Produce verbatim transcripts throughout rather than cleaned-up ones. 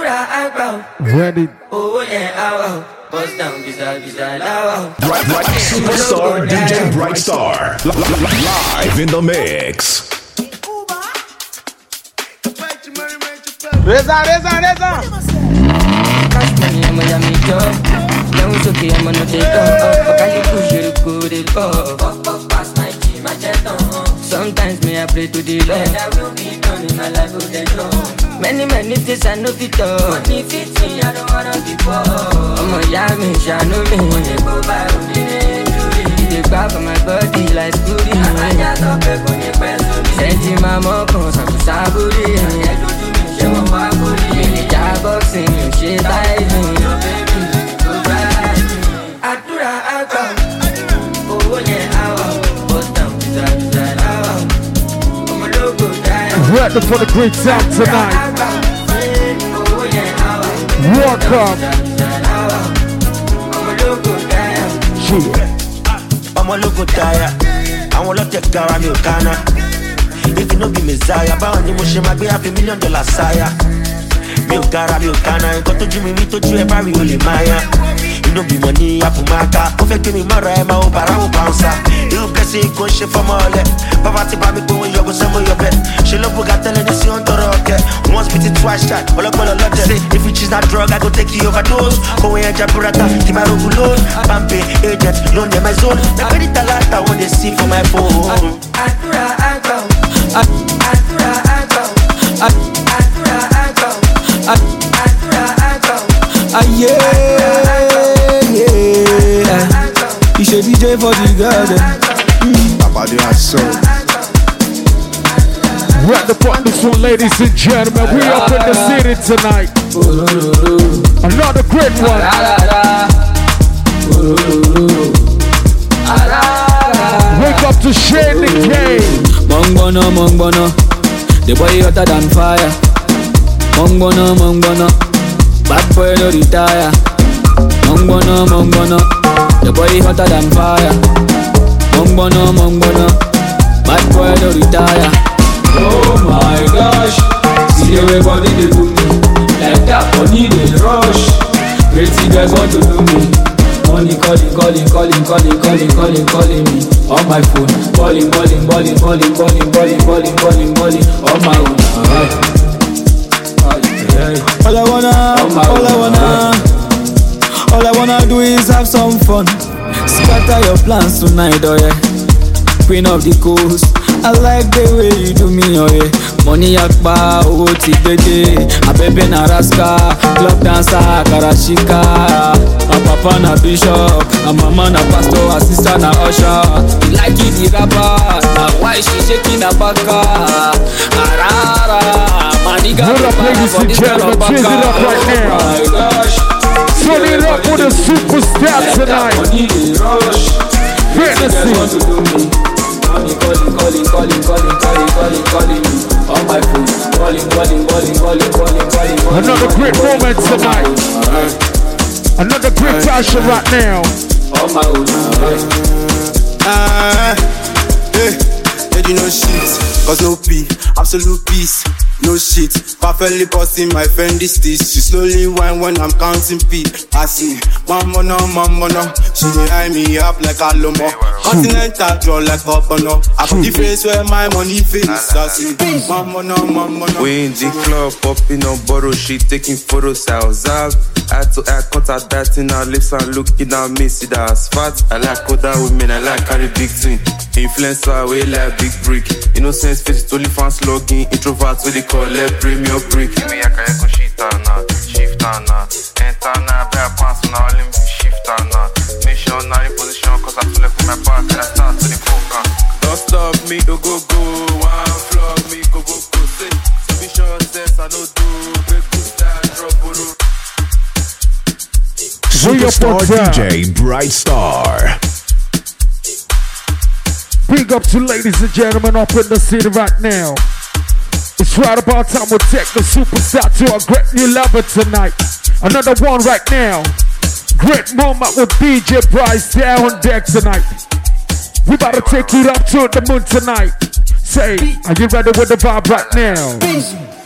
Ready. Oh yeah, bust down beside beside Bright, bright, superstar D J Brightstar, live in the mix. Reza, Reza, Reza. Sometimes me I pray to the Lord that will be done in my life with the Lord. Many many things I know fit up. Money fit me, I don't wanna be poor. I'm a young man, I know me. When you go by, they back on my body like scooty. I just up when you press me. Send my mom comes I'm saburi. I do to me, show my body. Me job boxing, you shit I do. Your baby, go ride me. I do that, I go. Oh yeah, I will. Ready for the great time tonight. Welcome. I'm a local tire. I want to take care of your Ghana. If you know be Messiah, but on the motion, might be half a million dollar sire. Milk cara, milk cana, got to Jimmy, to you a barry, only Maya. You know be money, Apumaka. Perfect me, Mara, my own barrel bouncer. You bless it, go shit for Mole. Pavati Bami, go and you go some of your bed. She love got telling the sea on the rock. Once beat it twice, shot. All of the lot say, if you choose that drug, I go take you overdose. Go and Japurata, Timaro Gulon, Pampe, agent, loan them my zone. The very talata when they see for my phone. Adura, I go. Adura, I go. Adura, I go. Adura, I go. Ah yeah, yeah. You should D J for the garden. Papa, do that so. We're at the point this one, ladies and gentlemen. We up in the city tonight. Another great one. Wake up to Shane the K. Mongbono, mongbono. The boy hotter than fire. Mongbono, mongbono. Bad boy no retire. Mongbono, mongbono. The boy hotter than fire. Mongbono, mongbono. Bad boy no retire. Oh my gosh, see the way body they do me. Like that money they rush. Crazy guys want to do me. Money calling, calling, calling, calling, calling, calling, calling me on my phone. Calling, calling, calling, calling, calling, calling, calling, calling, calling on my own. All I wanna, all I wanna, all I wanna do is have some fun. Scatter your plans tonight, oh yeah. Queen of the coast. I like the way you do me, oh yeah. Money yakba, oh tibete. A baby na raska, club dancer, karashika. A papa na bishop, a mama na pastor, a sister na usher. You like it, the rapper, now why she shaking her baka? Arara, my nigga, what up, ladies and gentlemen? Cheers it up right now. Oh my gosh, turn it up with a superstar tonight. Fantasy. Calling, calling, calling, calling, calling, calling, calling, calling me on my phone. Calling, calling, calling, calling, calling, calling, calling. Another great moment tonight. Another great passion right now. On my own. Ah, hey, hey, you know shit, cause no pee, absolute peace, no shit. Perfectly busting my friend this this. She slowly whine when I'm counting P. I see, mama no, mama no. She behind me up like a lomo. Continental draw like a bono. I put the face where my money face. I see, mama no, mama no. We in the club, popping on borrow shit, taking photos ourselves. Add to add, cut out that in our lips and looking at me, see that's fat. I like other women, I like carry big twin. Influencer, we like big brick. Innocence face, only fans logging. Introverts, what they call it, premium brick. Give me a kayak shit now, shift now. Enter now, bear pants now, let me shift now. Missionary position, cause I feel like with my back, and I start to the focus. Don't stop me, go go go. One flog me, go go go. Say, submission says I don't do. Break good style, drop it. Superstar D J Brightstar. Big up to ladies and gentlemen up in the city right now. It's right about time we'll take the superstar to a great new level tonight. Another one right now. Great moment with D J Brightstar on deck tonight. We about to take it up to the moon tonight. Say, are you ready with the vibe right now?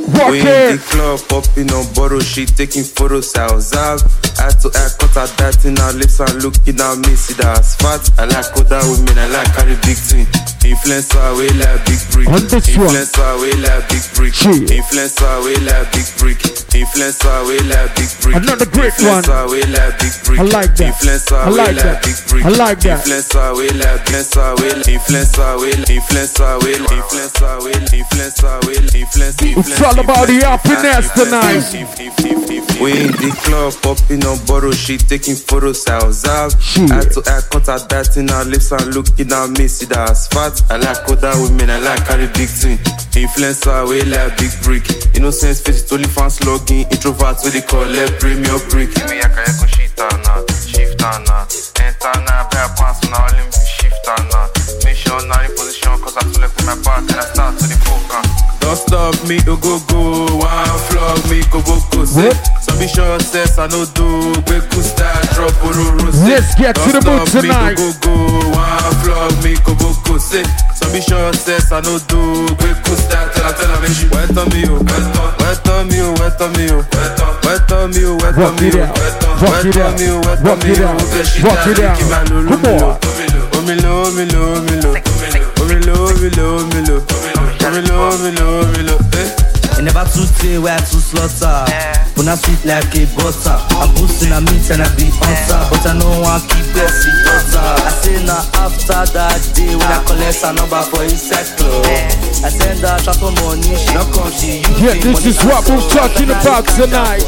Walk we it. in the club, popping on borrow shit, taking photos ourselves. Eye to eye, cut her that in her lips and looking at me, see that's fat. I like other women, I like carry big thing. Influencer, we like big brick. On this one. Influencer, we like big brick. Shit. Influencer, we like big brick. Influencer, we like big brick. Another great one. Influencer, we like big brick. I like that. Influencer, I like we that. like big brick. I like that. Influencer, we like influencer, we influencer, we influencer, we influencer, we influencer, we influencer. It's all about the happiness tonight. We in the club, popping on borrow shit, taking photos ourselves. Eye to eye, cut her that in her lips and looking at me, see that's fat. I like other women, I like carry big thing. Influencer, we like big brick. Innocent face, only fans logging. Introverts, where they call it premium brick. Me, I can go shit or not, shift or not. Enter now, bear pants, now let me shift or not. Mission, now in position, cause I feel like with my back and I start to the focus. Don't stop me, go go go. One flog me, go go go. Say, some be sure says I know do. Big cool style, drop ororo. Let's get to the mood tonight. Go go go. One flog me, go go go. Say, some be sure says I know do. Big cool style, tell her, tell her, make she wet on me, oh, wet on me, oh, wet on me, oh, wet on me, oh, wet on me, oh, Rock it out, rock it out, rock it out, come on. Omilo, omilo, omilo, omilo, omilo, omilo, omilo, omilo, omilo, eh. I never too stay where I too slaughter. When I sweet like a butter, I boost in a meat and I be answer. But I know I keep blessing butter. I say now after that day when I collect a number for insect club, I send her trap for money, she don't come, she use Yeah, this is what we're talking about tonight.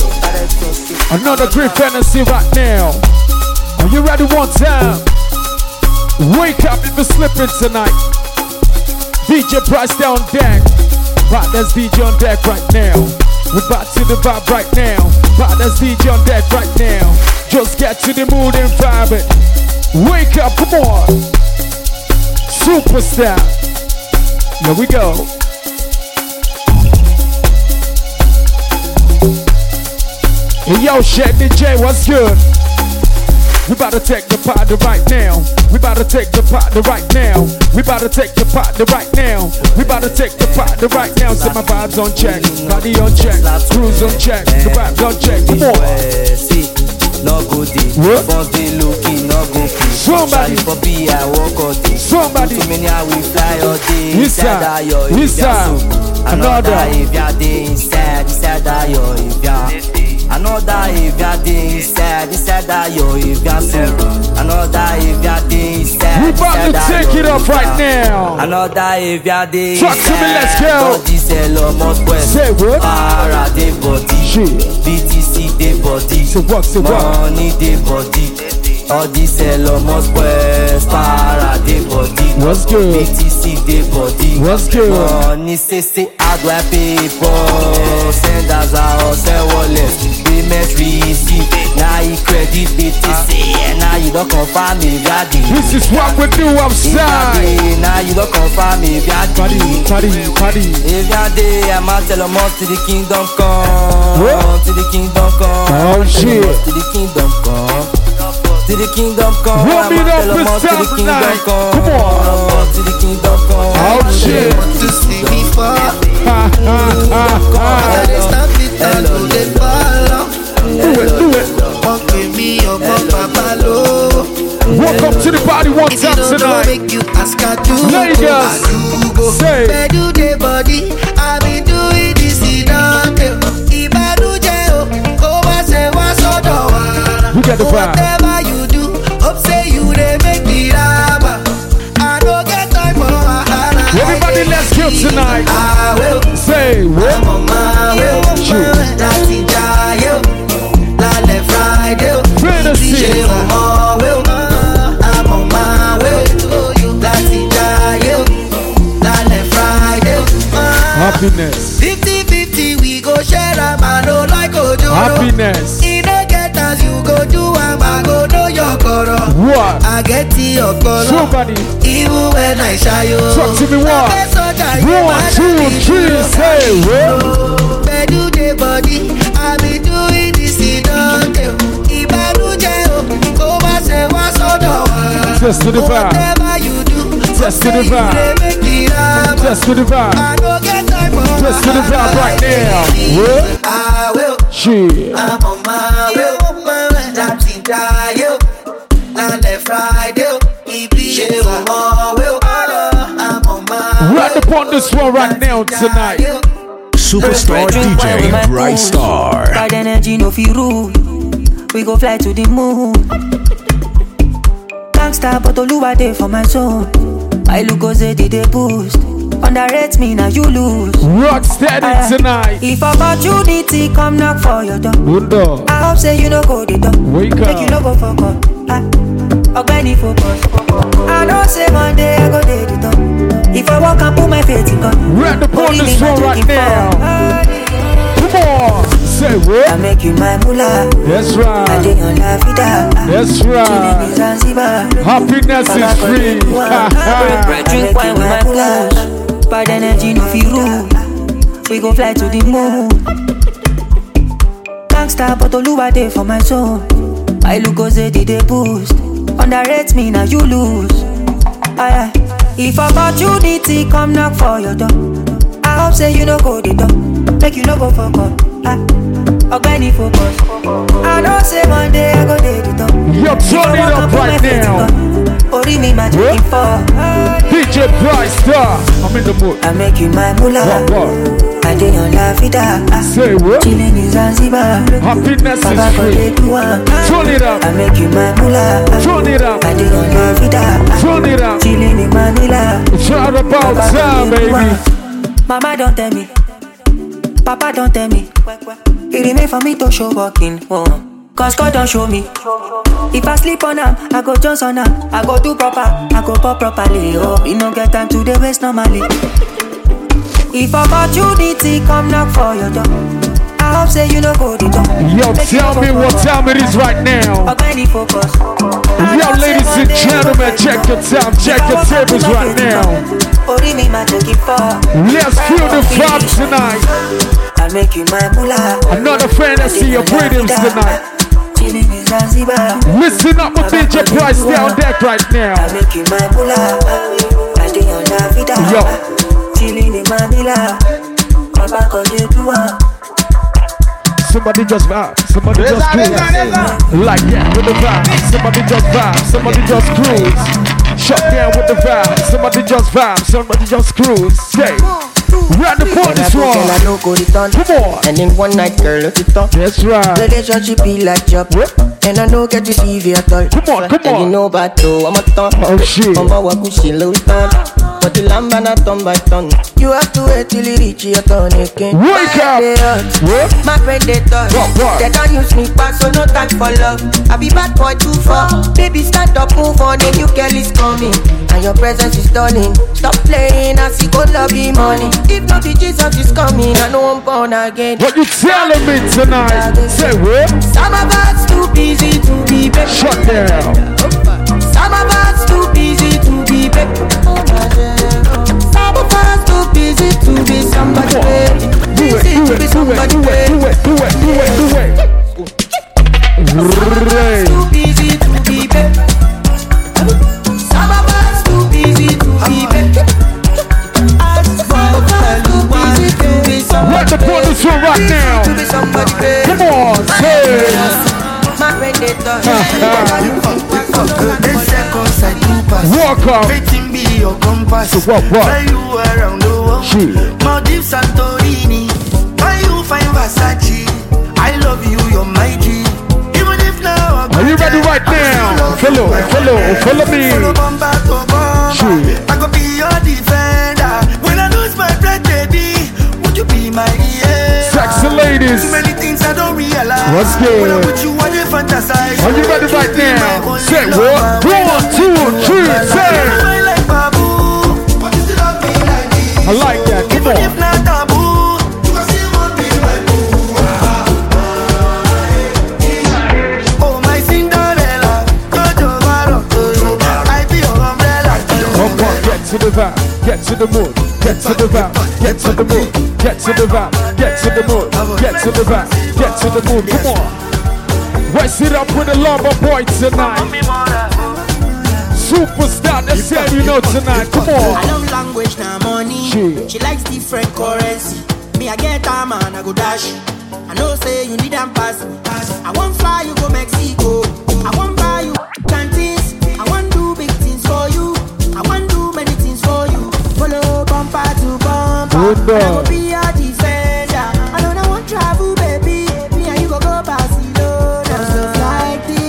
Another great fantasy right now. Are you ready one time? Wake up if you're slipping tonight. D J Price down deck. Right, that's D J on deck right now. We're back to the vibe right now. Right, that's D J on deck right now. Just get to the mood and vibe it. Wake up, come on. Superstar. Here we go. Hey yo, Shaq D J, what's good? We about to take the party right now. We about to take the party right now. We about to take the party right now. We about to take the party right now. So my vibes on check, body on check, cruise on check, the vibes on check. Come on. No good day, but they looking no good. Somebody for be I walk all day. Somebody too many I will fly all day. Inside, inside, another. If you're day inside, inside that yo if you're. Another if you're day inside, inside that yo if you're so. Another if you're day inside. We about to take it up right now. Another if you're day inside. Talk to me, let's go. Say what? Para de body, B T C de body. So what's the what? Money de body. All this Elon Musk West, para de body. What's good? B T C de body. What's good? Money say say how do I pay for? Send us our send wallet. Payment receipt. Now you credit B T C. And now you don't confirm me daddy. This is what we do outside. Now you don't confirm me daddy. Party, party, party. If you're there, I'm out tell them all to the kingdom come. What? To the kingdom come. Oh shit. To the kingdom come. To the kingdom come. Warm it up with to the kingdom tonight. come. Come on. To the kingdom come. Oh shit. To see me fall. Ha ha ha ha. They stop it and do they follow. Do it, do it. Walk with me up on Papa Low. Welcome to the party one If you time don't know, tonight. make you ask her to Ladies, go. I do go. say. Where do they body? I been doing this in Dante. Ìbànújẹ́ o, kó má ṣe wá sọ́dọ̀ wa. We got the vibe. Whatever you do, hope say you dey make me raba. I no get time for wahala. Everybody, let's go tonight. I will. Say what? I'm on my way. Láti jayé o, lálẹ́ Friday o. Fantasy. Ṣé o mọ̀ wé o? I'm on my way. Láti jayé o, lálẹ́ Friday o. Happiness. Fifty fifty we go share am, I no like ojoro. Happiness. E no get as you go do am, I go know your koro. What? I get your koro. Somebody. Even when I shy you. Talk to me what? One, two, three, say what? Bedu the body, I be doing this in Dante. Ìbànújẹ́ o, kó má ṣe wá sọ́dọ̀ wa. Test to the vibe. Whatever you do, Test to the vibe. Test to the vibe. I no get time for Twist to the vibe right now. What? I will. Shit. I'm on my way. Láti dáyé. Lálẹ́ Friday. Ibi ṣe wọ́n will. I'm on my way. Right upon this one right now tonight. Superstar D J Bright Star. Bad energy no fi rule. We go fly to the moon. Gangsta but Oluwa dey for my zone. My look goes they dey boost. Underrate me now you lose. Rock steady uh, tonight. If opportunity come knock for your door, Bundo. I hope say you no go the door. Wake up. Make you no go fuck up. Ogbeni focus. I know say one day I go dey the door. If I walk and put my faith in God, right upon this one right now. Come on, say what? I make you my moolah. That's right. I dey on la vida. That's right. Happiness is free. Drink wine with my flash. Bad energy no fi rule. We go fly to the moon. Gangsta but Oluwa dey for my zone. My look goes they dey boost. Underrate me now you lose. Aye. If opportunity come knock for your door, I hope say you no go the door. Make you no go fuck up. Ogbeni focus. I know say one day I go dey the door. Yo, turn it up right now. Ori me magic for D J Bright Star. I'm in the mood. I make you my moolah. What, what? I dey on la vida. Say what? Chilling in Zanzibar. Happiness is free. Turn it up. I make you my moolah. Turn it up. I dey on la vida. Turn it up. Chilling in Manila. It's all about time, baby. Mama don't tell me. Papa don't tell me. It remain for me to show walking. Oh. Cause God don't show me. If I sleep on him, I go Jones on him. I go do proper, I go pop properly. Oh, we no get time to the waste normally. If opportunity come knock for your door, I hope say you no go the door. Yo, Make tell me what time it is right now. Ogbeni focus. Yo, ladies and gentlemen, check your time, check your tables right now. Ori me magic for. Let's feel the vibe tonight. I make you my moolah. Another fantasy of rhythms tonight. Listen up with D J Price down deck right now. I make you my moolah. I dey on la vida. Yo. Chilling in Manila. Come back on the tour. Somebody just vibe, somebody just cruise. Like that with the vibe. Somebody just vibe, somebody just cruise. Shut down with the vibe. Somebody just vibe, somebody just cruise. Say. Right upon this one. Come on. And in one night, girl, look it up. That's right. Relationship be like job. And I know get you T V at all. Come on, come on. And you know about though, I'm a ton. Oh shit. I'm a wakushi low ton. But the lamb and a ton by ton. You have to wait till it reach your turn again. Wake up. What? My predator. They don't use me back, so no time for love. I be bad boy too far. Baby, stand up, move on. The new girl is coming. And your presence is stunning. Stop playing, I see good love be money. If not the Jesus is coming, I know I'm born again. What you telling me tonight? Say what? Some of us too busy to be back. Shut down. Some of us too busy to be back. Some of us too busy to be somebody. Do it, do it, do it, do it, do it, do it, do it, do it. Ray. Too busy to be back. Some of us too busy to be back. Let the bonus roll right now. Come on, say. Walk up. So what, what? Maldives, Santorini. Why you find Versace? I love you, you're my G. Even if now are you ready right now? Follow, follow, follow me. I could be your defender. When I lose my breath, baby, would you be my ear? Sexy ladies. Too many things I don't realize. What's good? When I put you on, you fantasize. Are you ready right now? Say what? One, two, three, say. I like that. Come on. If not taboo, you can still want me my boo. Oh my Cinderella, Jojo Maro, I be your umbrella. Come on, get to the vibe, get to the mood, get to the vibe, get to the mood, get to the vibe, get to the mood, get to the vibe, get to the mood. Come on. What's it up with the lover boy tonight? Superstar, that's all you know tonight. Come on. I love language, now money. She. She likes different currency. Me, I get a man, I go dash. I know say you need them pass. I won't fly, you go Mexico. I won't buy you canteens. I won't do big things for you. I won't do many things for you. Follow bumper to bumper. I will be your defender. I don't know what travel, baby. Me and you go go Barcelona. Just like this.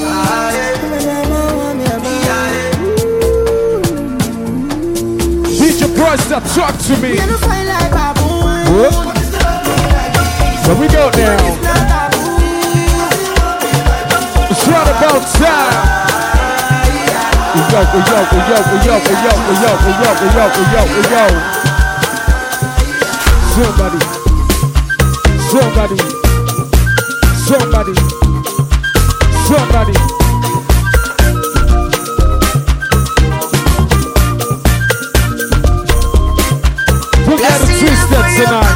D J Bryce, talk to me. Here we go now. It's right about time. We yo, we yo, we yo, we yo, we yo, we yo, we yo, we yo, we yo, we yo. Somebody, somebody, somebody, somebody. We got a two-step tonight.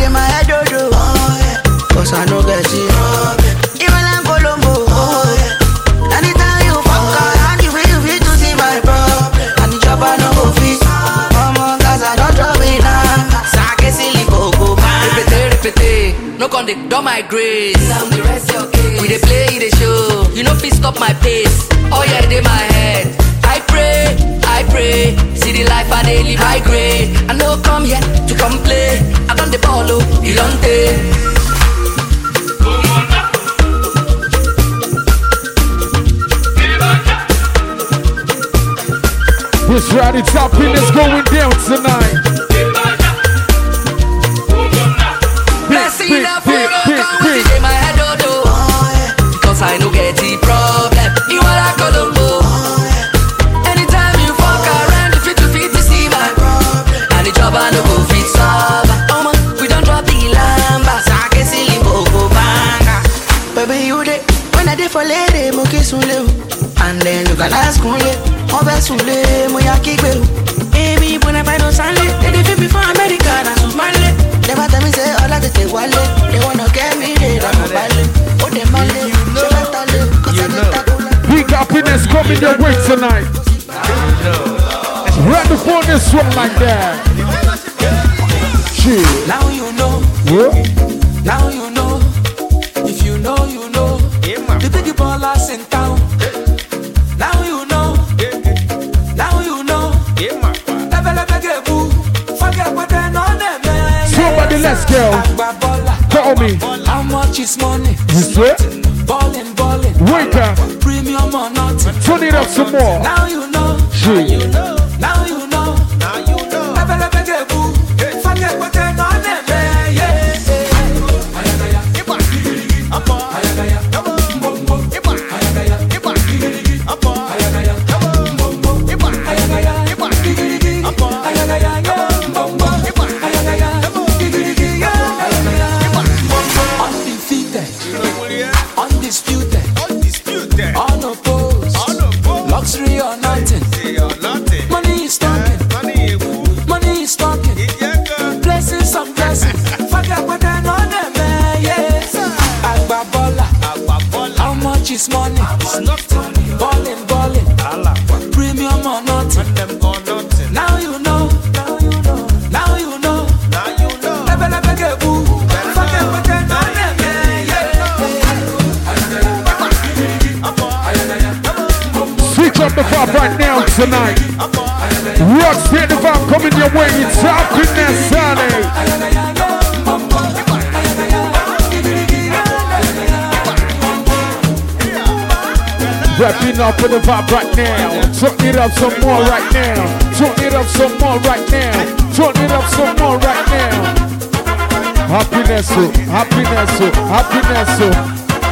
Cause I know that you even I'm Colombo. Anytime you fuck around, you will fit to see my problem. And the job I know go fit. Mama, cause I don't drop it now. Sake silly coco. Repete, repete. No conduct, don't my grace. Now the rest your case. We dey play, they show. You know fit stop my pace. Oh yeah, they my head. I pray, I pray. See the life I dey live, I grade. I know come here to come play. I done the ball, oh, you don't take. This rowdy topping is going down tonight. Blessing the food, come with it in my head, oh, oh. Because I know get the problem. You are like Colombo. Anytime you fuck around, you fit to fit to see my problem. And the job I know go fit solve. Oh man, we don't drop the lamba. Sake silly boko banga. Baby, you dey when I dey for lady, mo kiss you. And then you can ask me. Over Sule, Moya Kigbe. Baby, when I find no Sunday, they defeat me for America, and I'm smiling. Never tell me say all I take wallet. They wanna get me, they don't know ballet. Oh, they mallet, so let I live, cause I get that. Big happiness coming your way tonight. Right before this one like that. Chill. Now you know. Yeah. Now you know. If you know, you know. The big ballers in town. Now you know. Now you know. Somebody, let's go. Call me. How much is money? Ballin', ballin'. Wake up. Premium or nothing. Turn it up some more. Now you know. Now you know. Now you know. Now you know. Forget what they're on them. Luxury or nothing. Money is talking. Money is talking. Blessings on blessings. Forget what they're on them, yes. Agba Bola. How much is money? Ballin', ballin'. Premium or nothing. Now you know. Now you know. Now you know. Lebe lebe gebu. Forget what they're on them, Switch up the vibe right now tonight. Rock state the vibe coming your way. It's happiness Sunday. Wrapping up with the vibe right now. Turn it up some more right now. Turn it up some more right now. Turn it up some more right now. Happiness, oh, happiness, oh, happiness. Oh.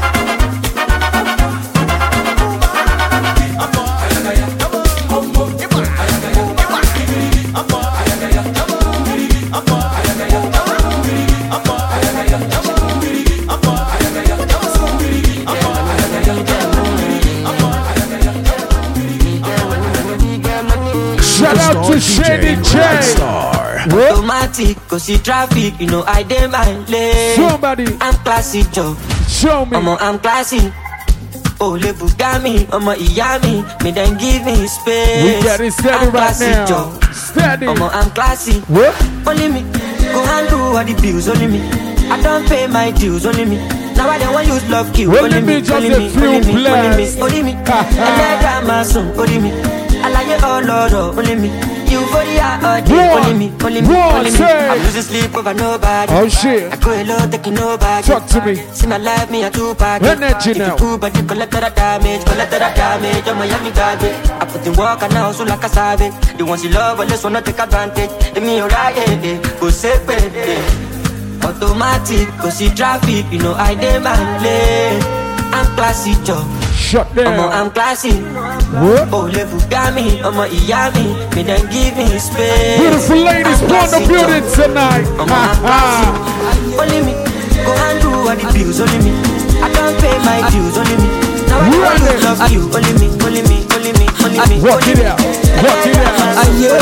Shout out to Shady J. Automatic, cause see traffic, you know I dey my lane. Somebody, I'm classy, Joe. Show me. Omo, I'm classy. Oh, le Bugami, Omo, Iyami, me then give me space. We got it steady I'm right classy, now. Joe. Steady. Omo, I'm classy. What? Only me, go handle all the bills, only me. I don't pay my dues, only me. Now I don't want use love kill, only, only me, me, only me, only me, only me, only me. And let my son, only me. I like it all, Lord, only me. Euphoria all day, only me, only me, only me. I'm losing sleep over nobody. Oh shit. I go alone, taking nobody. Talk to me. See my life, me a two party. Energy now. If you but you collect that damage, collect that damage. I'm Miami garbage. I put in work and now so like a savage. The ones you love, but let's wanna take advantage. Let me alright, eh, go safe, eh. Automatic, go see traffic, you know I demand lane. I'm classy, Joe. Shut down. Omo, I'm classy. What? Oh, level got me. Omo, Iyami. Me then give me space. Beautiful ladies, born the building tonight. Omo, I'm classy. Only me. Go and do all the bills. Only me. I don't pay my dues. Only me. Now I don't love you. Only me. Only me. Only me. Only me. Rock it out. Rock it out. Yeah,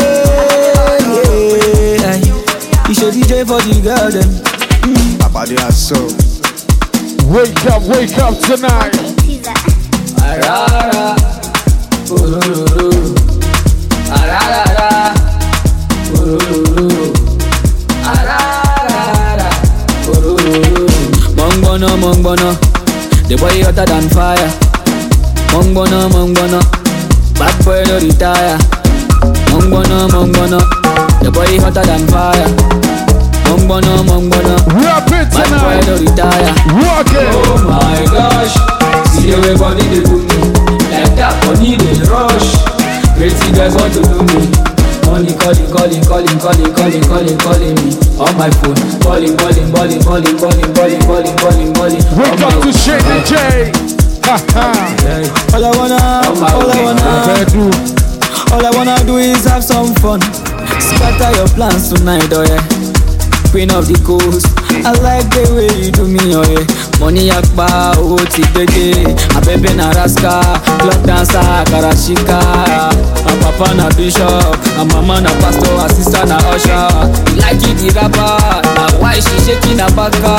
yeah. You should D J for the girl them. Papa, they are so. Wake up, wake up tonight. Arara, ururu, arara, ururu, arara, ururu. Mongbono, mongbono, the boy hotter than fire. Mongbono, mongbono, bad boy no retire. Mongbono, mongbono, the boy hotter than fire. Mongbono, mongbono, rap it bad boy no retire. Rock it. Oh my gosh. See the way body they do me. Like that money they rush. Crazy guys want to do me. Money calling, calling, calling, calling, calling, calling, calling me on my phone. Calling, calling, calling, calling, calling, calling, calling, calling, calling. Wake up to Shady J. Ha ha. All I wanna, all I wanna do, all I wanna do is have some fun. Scatter your plans tonight, oh yeah. Queen of the coast. I like the way you do me, oh yeah. Money yakba, oh tibede. A baby na raska, club dancer, karashika. A papa na bishop, a mama na pastor, a sister na usher. You like it the rapper, now why she shaking her baka?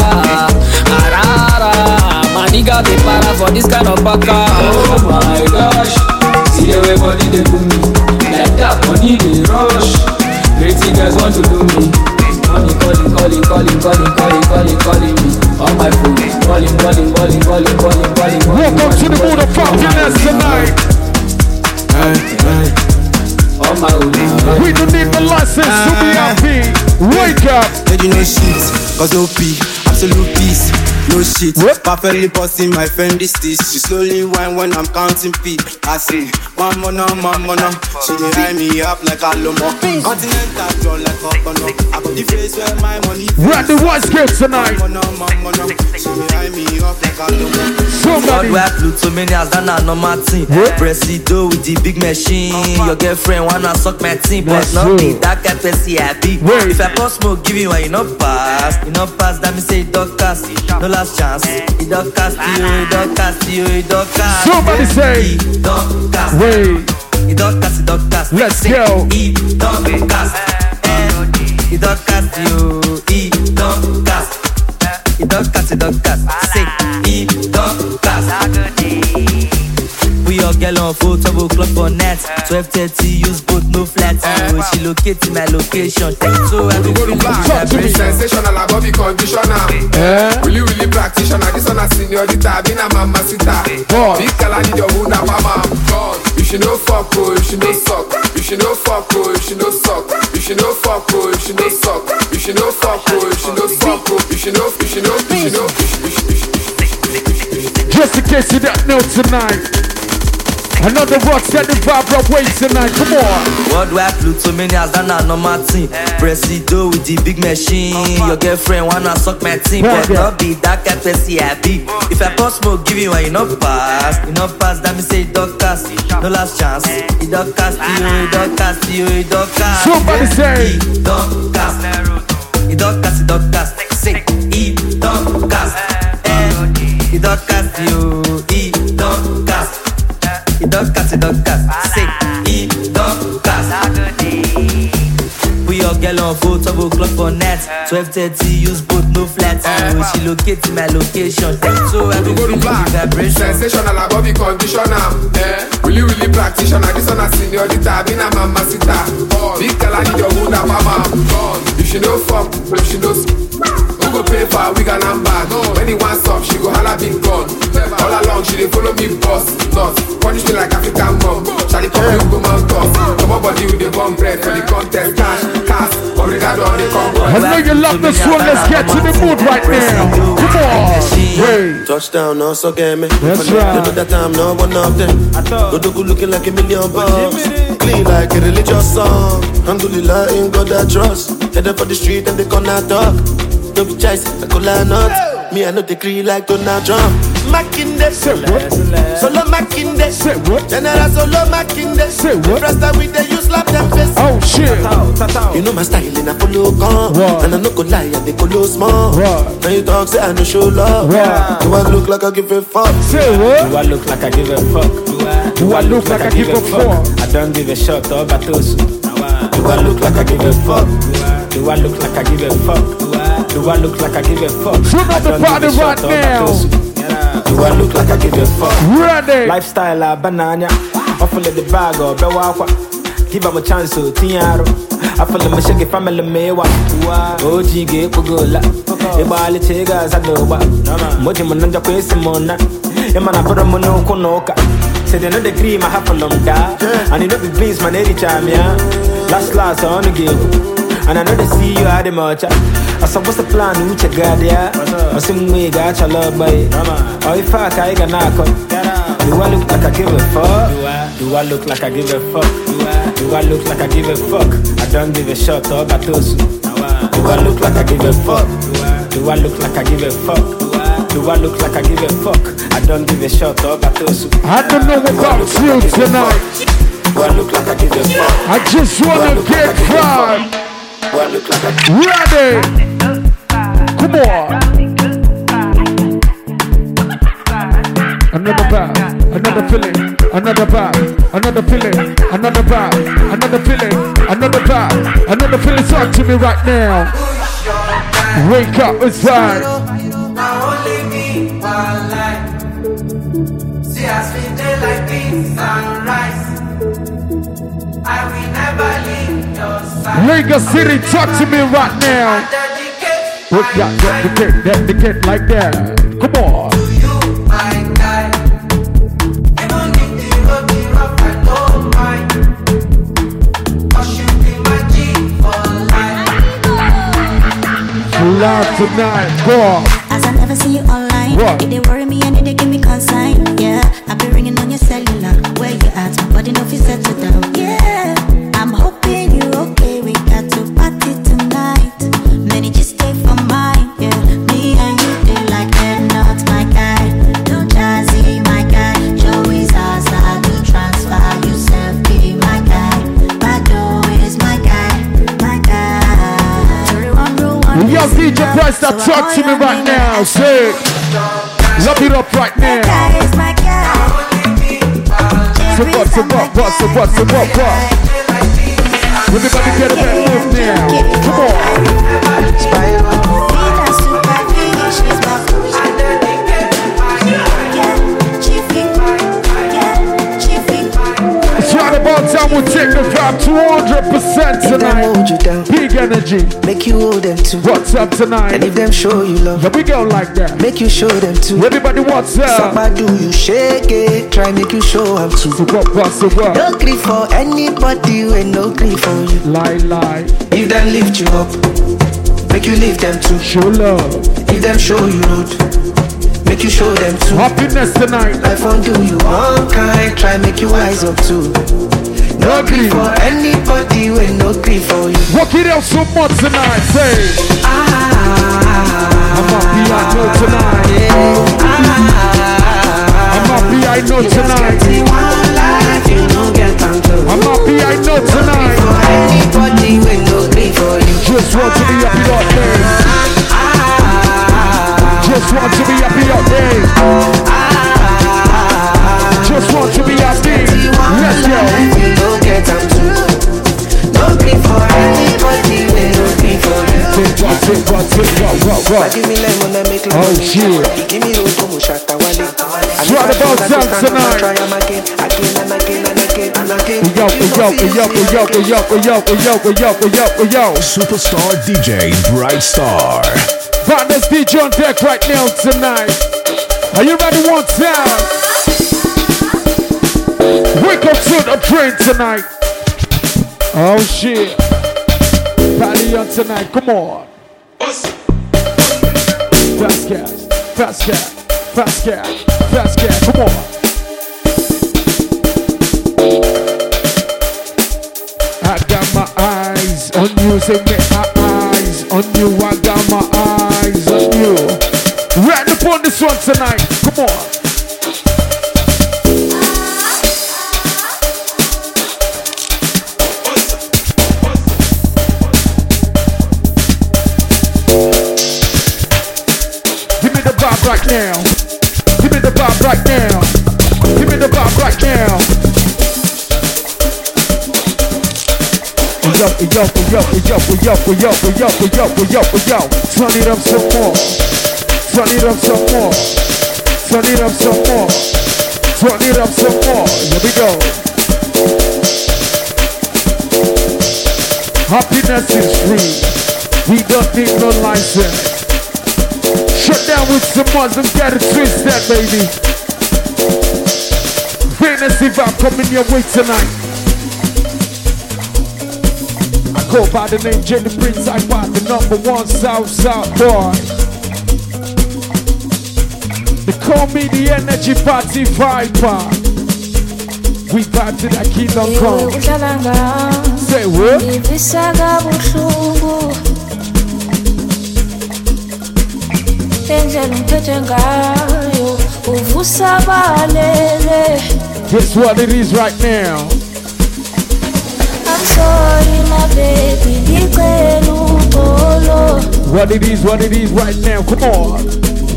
Arara, my nigga they para for this kind of baka. Oh my gosh, see the way body they do me. Like that money they rush. Crazy guys want to do me. Money calling, calling, calling, calling, calling, calling, calling me on my phone. Calling, calling, calling, calling, calling, calling. Welcome to the mood of happiness tonight. Hey, hey. On my own. We don't need the license to be happy. Wake up. Said you know shit, cause no pee, absolute peace. No shit, perfectly busting my friend this this. She slowly whine when I'm counting P. I say, mama no, mama no. She dey hide me up like a lomo. Continental draw like a bono. I got the face where my money. Run the one skip tonight. Mama no, mama no. She dey hide me up like a lomo. God where I flew too many as that na normal thing. Presido with the big machine. Your girlfriend wanna suck my team, but not me. That kind pussy I be. If I pour smoke, give you one, you no pass. You no pass, that me say dog cast. No last chance. It don't cast you, it don't cast you, it don't cast. Somebody say, it don't cast. Wait. It don't cast, it don't cast. Let's say, go. It don't cast. It don't cast you, it don't cast. It don't cast, it don't cast. Say, it don't cast. We all get on full double clock for net. twelve thirty, use both, no flat. So she locate my location. Take it so I go be back. Sensational, I body conditioner. Really, really practitioner. This one a seniorita, been a mama sita. Big girl, I need your wound up, mama. You should know fuck, oh, you should know suck. You should know fuck, oh, you should know suck. You should know fuck, oh, you should know suck. You should know fuck, oh, you should know suck. You should know, you should know, you should know. Just in case you don't know tonight. Another rock steady vibe up way tonight, come on. What do I flew too many as that na normal thing. Presido with the big machine. Your girlfriend wanna suck my team, but not be that kind pussy I be. If I pour smoke, give you one, you no pass. You no pass, that me say it don't cast. No last chance. It don't cast you, it don't cast you, it don't cast. Somebody say, it don't cast. It don't cast, it don't cast. Say, it don't cast. It don't cast you, it don't cast. It don't cast, it don't cast. Say, it don't cast. We all get on full double o'clock for net. twelve thirty, use boat, no flat. Oh, she locate my location. So I go to black. Sensational, I body conditioner. Eh? Really, really practitioner. This one a seniorita, been a mama sita. Big girl, I need your wood up, mama. If she no fuck, if she no who go pay for a wig and I'm bad. When he wants up, she go holla big gun. All along, she dey follow me boss. Not punish me like African mom. Charlie come you go man toss. Come on body with the bomb bread for the contest. Cash, cash, obrigado on the convoy. I know you love this one, let's get to the mood right now. Come on. Hey. Touchdown, also get me. That's You right. know that I'm not one of them. Go to good looking like a million bucks. Clean like a religious song. Alhamdulillah, in God I trust. Headed for the street and they corner talk. Don't be choice, I call her not. Me, I know they clean like Donald Trump. Mackin' Solo Mackin' General Solo Mackin' First time with the you slap them face. Oh shit. You know my style in a follow gun. And I no go lie, I they follow small. Now you talk, say I no show love. Do I look like I give a fuck? Say what? Do I look like I give a fuck? Do I look like I give a fuck? I don't give a shot or batosu. Do I look like I give a fuck? Do I look like I give a fuck? Do I look like I give a fuck? Turn up the party right now. Do I look like I give a fuck? Ready. Lifestyle a banana. Offer the bag or bewakwa. Give up a chance to Tiaro. I feel like shake family mewa. O G G Pugola. Ibali Tegas Adoba. Mojimananda Quesimona. Emana Puramono Konoka. Say they know the cream I have for long da. And you know the beans my lady chamia. Last last on the game. And I know they see you at the much. I supposed to plan which a god, yeah. I sing me, got your love by it. Or if I can knock up. Do I look like I give a fuck? Do I look like I give a fuck? Do I look like I give a fuck? I don't give a shot or batosu. Do I look like I give a fuck? Do I look like I give a fuck? Do I look like I give a fuck? I don't give a shot or batosu. I don't know about you tonight. Do I look like I give a fuck? I just wanna get fried. Do I look like I Ready. Come on. Another vibe, another feeling, another vibe, another feeling, another vibe, another feeling, another vibe, another feeling. Talk to me right now. Wake up, it's right. Now only me one life. See us we day like beans and rice. I will never leave your side. Lagos City, talk to me right now. Put that dedicate, dedicate like that. Come on. To you, my guy. Even if the road be rough, I don't mind. Cause you be my G for life. Loud tonight, go on. As I never see you online. What? If they worry me and if they give me consign. Yeah, I be ringing on your cellular. Where you at? My body know if you settle down. Yeah, I'm hoping you okay. We got to party tonight. Many just stay for mine. Yeah, me and you they like they're not my guy. No Jazzy, my guy. Joey's Zaza, do transfer yourself. Be my guy. Bado is my guy. My guy. Sorry, one rule, one Yo, D J Price, that talk to me right now. Say, love it up right now. So what, so what, what, so what, so what, what? Everybody get a bit move now. Come on. It's right about time we take the vibe two hundred percent tonight. Big energy. Make you hold them too. What's up tonight? And if them show you love, yeah, we go like that. Make you show them too. Everybody, what's up? Somebody do you shake it? Try make you show them too. So what, what, so what? No grief for anybody and no grief for you. Lie, lie. If them lift you up, make you lift them too. Show love. If them show you road, make you show them too. Happiness tonight. Life won't do you one kind. Try make you wise up too. No grief for anybody when no grief for you. Walk it out so much tonight. Say, ah, I'm happy I know tonight. Yeah. Ah, I'm happy I know tonight. One life you don't get control. I'm happy I know tonight. For anybody when no grief for you. Just want to be happy all day. Just want to be happy all day. Just want to be happy. Let's go. You don't get them too. No grief for anybody when no grief for What's it, what's it, what, what, what? Oh shit. It's right about time tonight. Yo, yo, yo, yo, yo, yo, yo, yo, yo, yo, yo. Superstar D J Brightstar. Partners D J on deck right now tonight. Are you ready one time? Wake up to the train tonight. Oh shit. Party on tonight, come on. Fast gas, fast gas, fast gas, fast gas, come on. I got my eyes on you, say me my eyes on you. I got my eyes on you. Right up on this one tonight, come on. Right now, give me the vibe right now, give me the vibe right now. Yo, yo, yo, yo, yo, yo, yo, yo, yo, yo, yo. Turn it up some more, turn it up some more, turn it up some more, turn it up some more. Here we go. Happiness is free, we don't need no license. Shut down with some Muslim, get it twisted, baby. Fantasy vibe coming your way tonight. I go by the name Jenny Prince, I buy the number one South South boy. They call me the Energy Party Viper. We vibe to that Kingdom Come. Say what? Guess what it is right now? I'm sorry, my baby. What it is, what it is right now? Come on.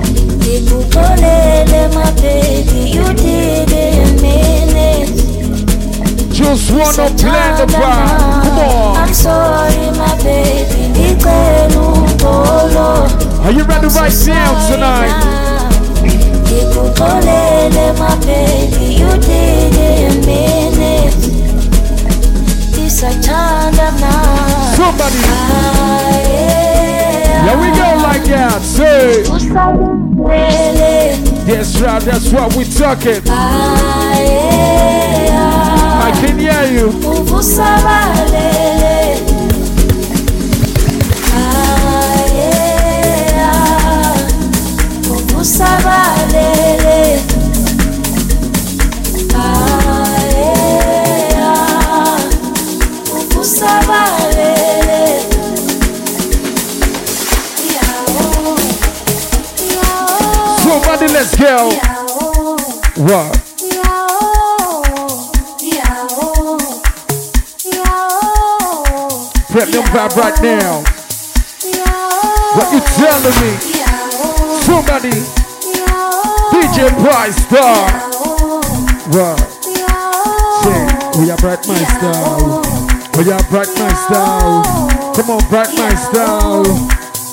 My baby, you didn't mean it. Just wanna plan the vibe. Come on. I'm sorry, my baby. Are you ready right now tonight? My baby, you didn't mean it. This I turned up now. Somebody. Here we go like that. Say. That's right, that's what we're talking. I can hear you. Somebody, let's go. What? Premium vibe right now. What you telling me? Somebody, D J Brightstar. What? Say, we are Bright My Style. We are Bright My Style. Come on, Bright My Style.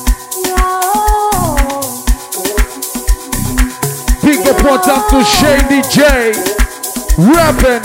Big up one time to Shane D J. Rapping.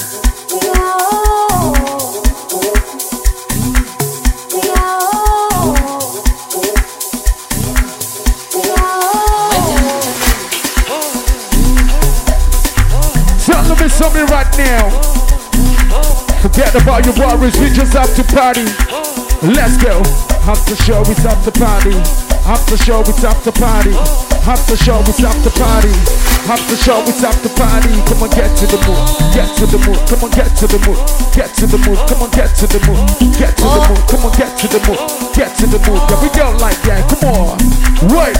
Tell me something right now. Forget about your worries, we just have to party. Let's go. After show, it's after party. After show, it's after party. After show, it's after party. After show, it's after party. Come on, get to the mood. Get to the mood. Come on, get to the mood. Get to the mood. Come on, get to the mood. Get to the mood. Come on, get to the mood. Get to the mood. Yeah, we go like that. Come on. Right.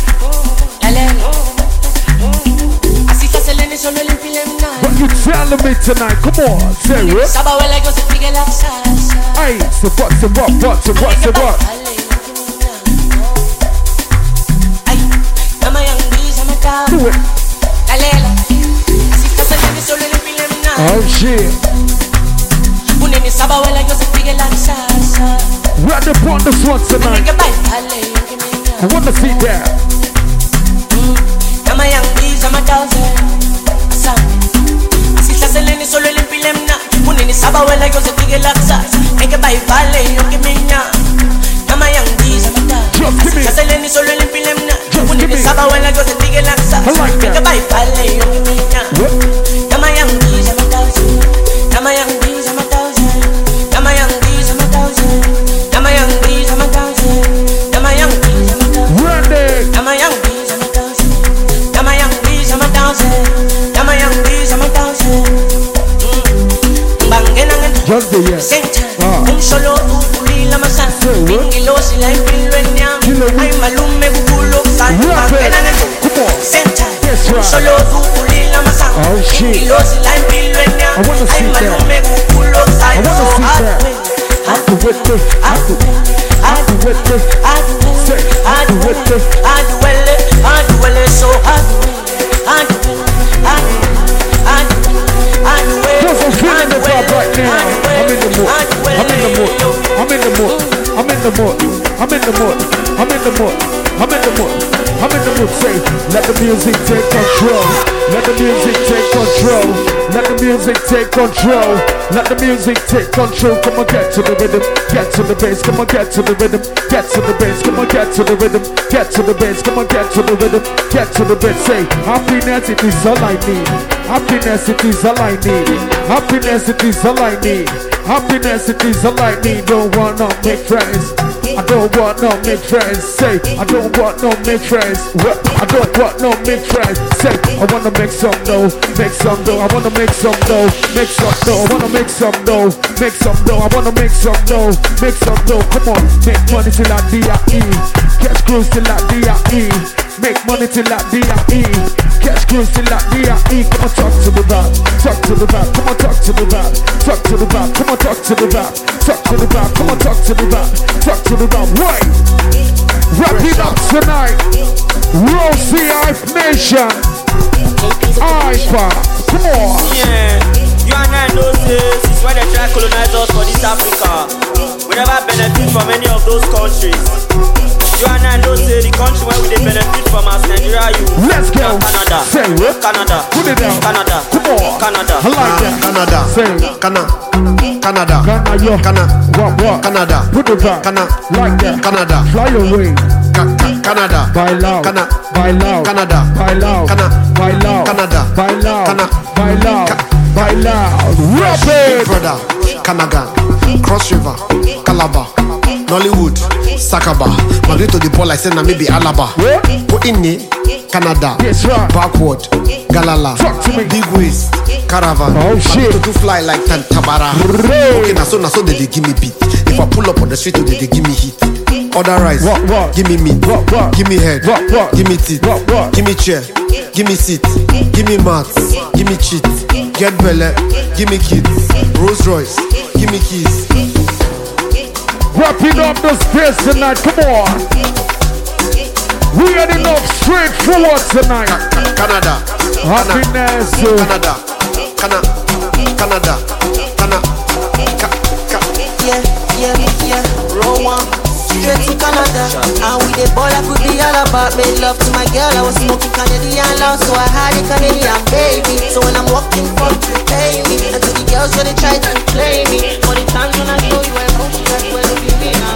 What you telling me tonight? Come on, say it. Hey, so what, so what, what, so what, so what? Do it. Oh shit. Right up on this one tonight. I wanna see that. I'm a young bees, I'm a thousand. Sam. Si estás en el solo el empilemna. Unini saba wela yo se fige laxa. Make a buy vale, yo que minya. I'm a young bees, I'm a thousand. Si estás en el solo el empilemna. Unini saba wela yo se fige laxa. Make a buy vale, yo que minya. I'm a young bees, I'm a thousand. I'm a young bees, I'm a thousand. I'm a young bees, I'm a thousand. I'm a young bees, I'm a thousand. I'm a young bees, I'm a thousand. I'm a young bees, I'm a thousand. I'm a young bees, I'm a thousand. I'm a young bees, I'm a thousand. Just the year. Un solo ukuli la masan. Ingilo sila impilo enyam. Ay malume gugulo san. Un solo ukuli la masan. Ingilo sila impilo enyam. Ay malume gugulo san. I wanna see that. I do with it. I do. I do with it. I do. Say. I do with it. I do well it. I do well it. So I do. I do. I do. I do. I do it. Cause I'm feeling the vibe right now. I'm in the mood. I'm in the mood. I'm in the mood. I'm in the mood. I'm in the mood. I'm in the mood. I'm in the mood. I'm in the mood. Say, let the music take control. Let the music take control. Let the music take control. Let the music take control. Come on, get to the rhythm. Get to the bass. Come on, get to the rhythm. Get to the bass. Come on, get to the rhythm. Get to the bass. Come on, get to the rhythm. Get to the bass. Say, happiness, it is all I need. Happiness, it is all I need. Happiness, it is all I need. Happiness, it is all I need. Don't want no make friends. I don't want no make friends. Say, I don't want no make friends. What? I don't want no make friends. Say, I wanna make some dough, make some dough. I wanna make some dough, make some dough. I wanna make some dough, make some dough. I wanna make some dough, make some dough. Come on, make money till I D I E. Catch cruise till I D I E. Make money till I D I E. Catch cruise till I D I E. Come on, talk to the vibe, talk to the vibe. Come on, talk to the vibe, talk to the vibe. Come on, talk to the vibe, talk to the vibe. Come on, talk to the vibe, talk to the vibe. Right, wrap it up tonight. Rosie Hype Nation, Hyper. Come on. Yeah, you and I know this is why they try to colonize us for this Africa. We never benefit from any of those countries. You and I know say the country where we they benefit from as Nigeria, you. Let's go. Canada. Say what? Canada. Put it down. Canada. Come on. Canada. I like that. Canada. Say. Canada. Canada. Canada. Yo. Canada. What? What? Canada. Put it back. Canada. Like that. Canada. Fly away. Ca- ca- Canada. By loud. Canada. By loud. Canada. By loud. Canada. By loud. Canada. By loud. Canada. By loud. By loud. Rap Big it. brother. Canada. Cross River. Calabar. Nollywood. Sakaba. Married to the ball I said na maybe Alaba. Put in it. Canada. Yes, right. Backward. Galala. Talk to me. Big waist. Caravan. Oh shit. To do fly like Tantabara. Okay, now so now so they, they give me beat. If I pull up on the street, they, they give me heat. Order rice. What, what? Give me meat. What, what? Give me head. What, what? Give me teeth. What, what? Give me chair. Give me seat. Give me mats. Give me cheat. Get belly. Give me kids. Rolls Royce. Give me keys. Wrapping up the space tonight. Come on. We heading up straight forward tonight. Canada. Happiness. Canada. Canada. Canada. Canada. Yeah, yeah, yeah. Roll one. Straight to Canada. And with the ball I could be all about. Made love to my girl. I was smoking Canadian loud, so I had a Canadian baby. So when I'm walking for you pay me. And to the girls when they try to play me. For the times when I show you I hope that's where you be now.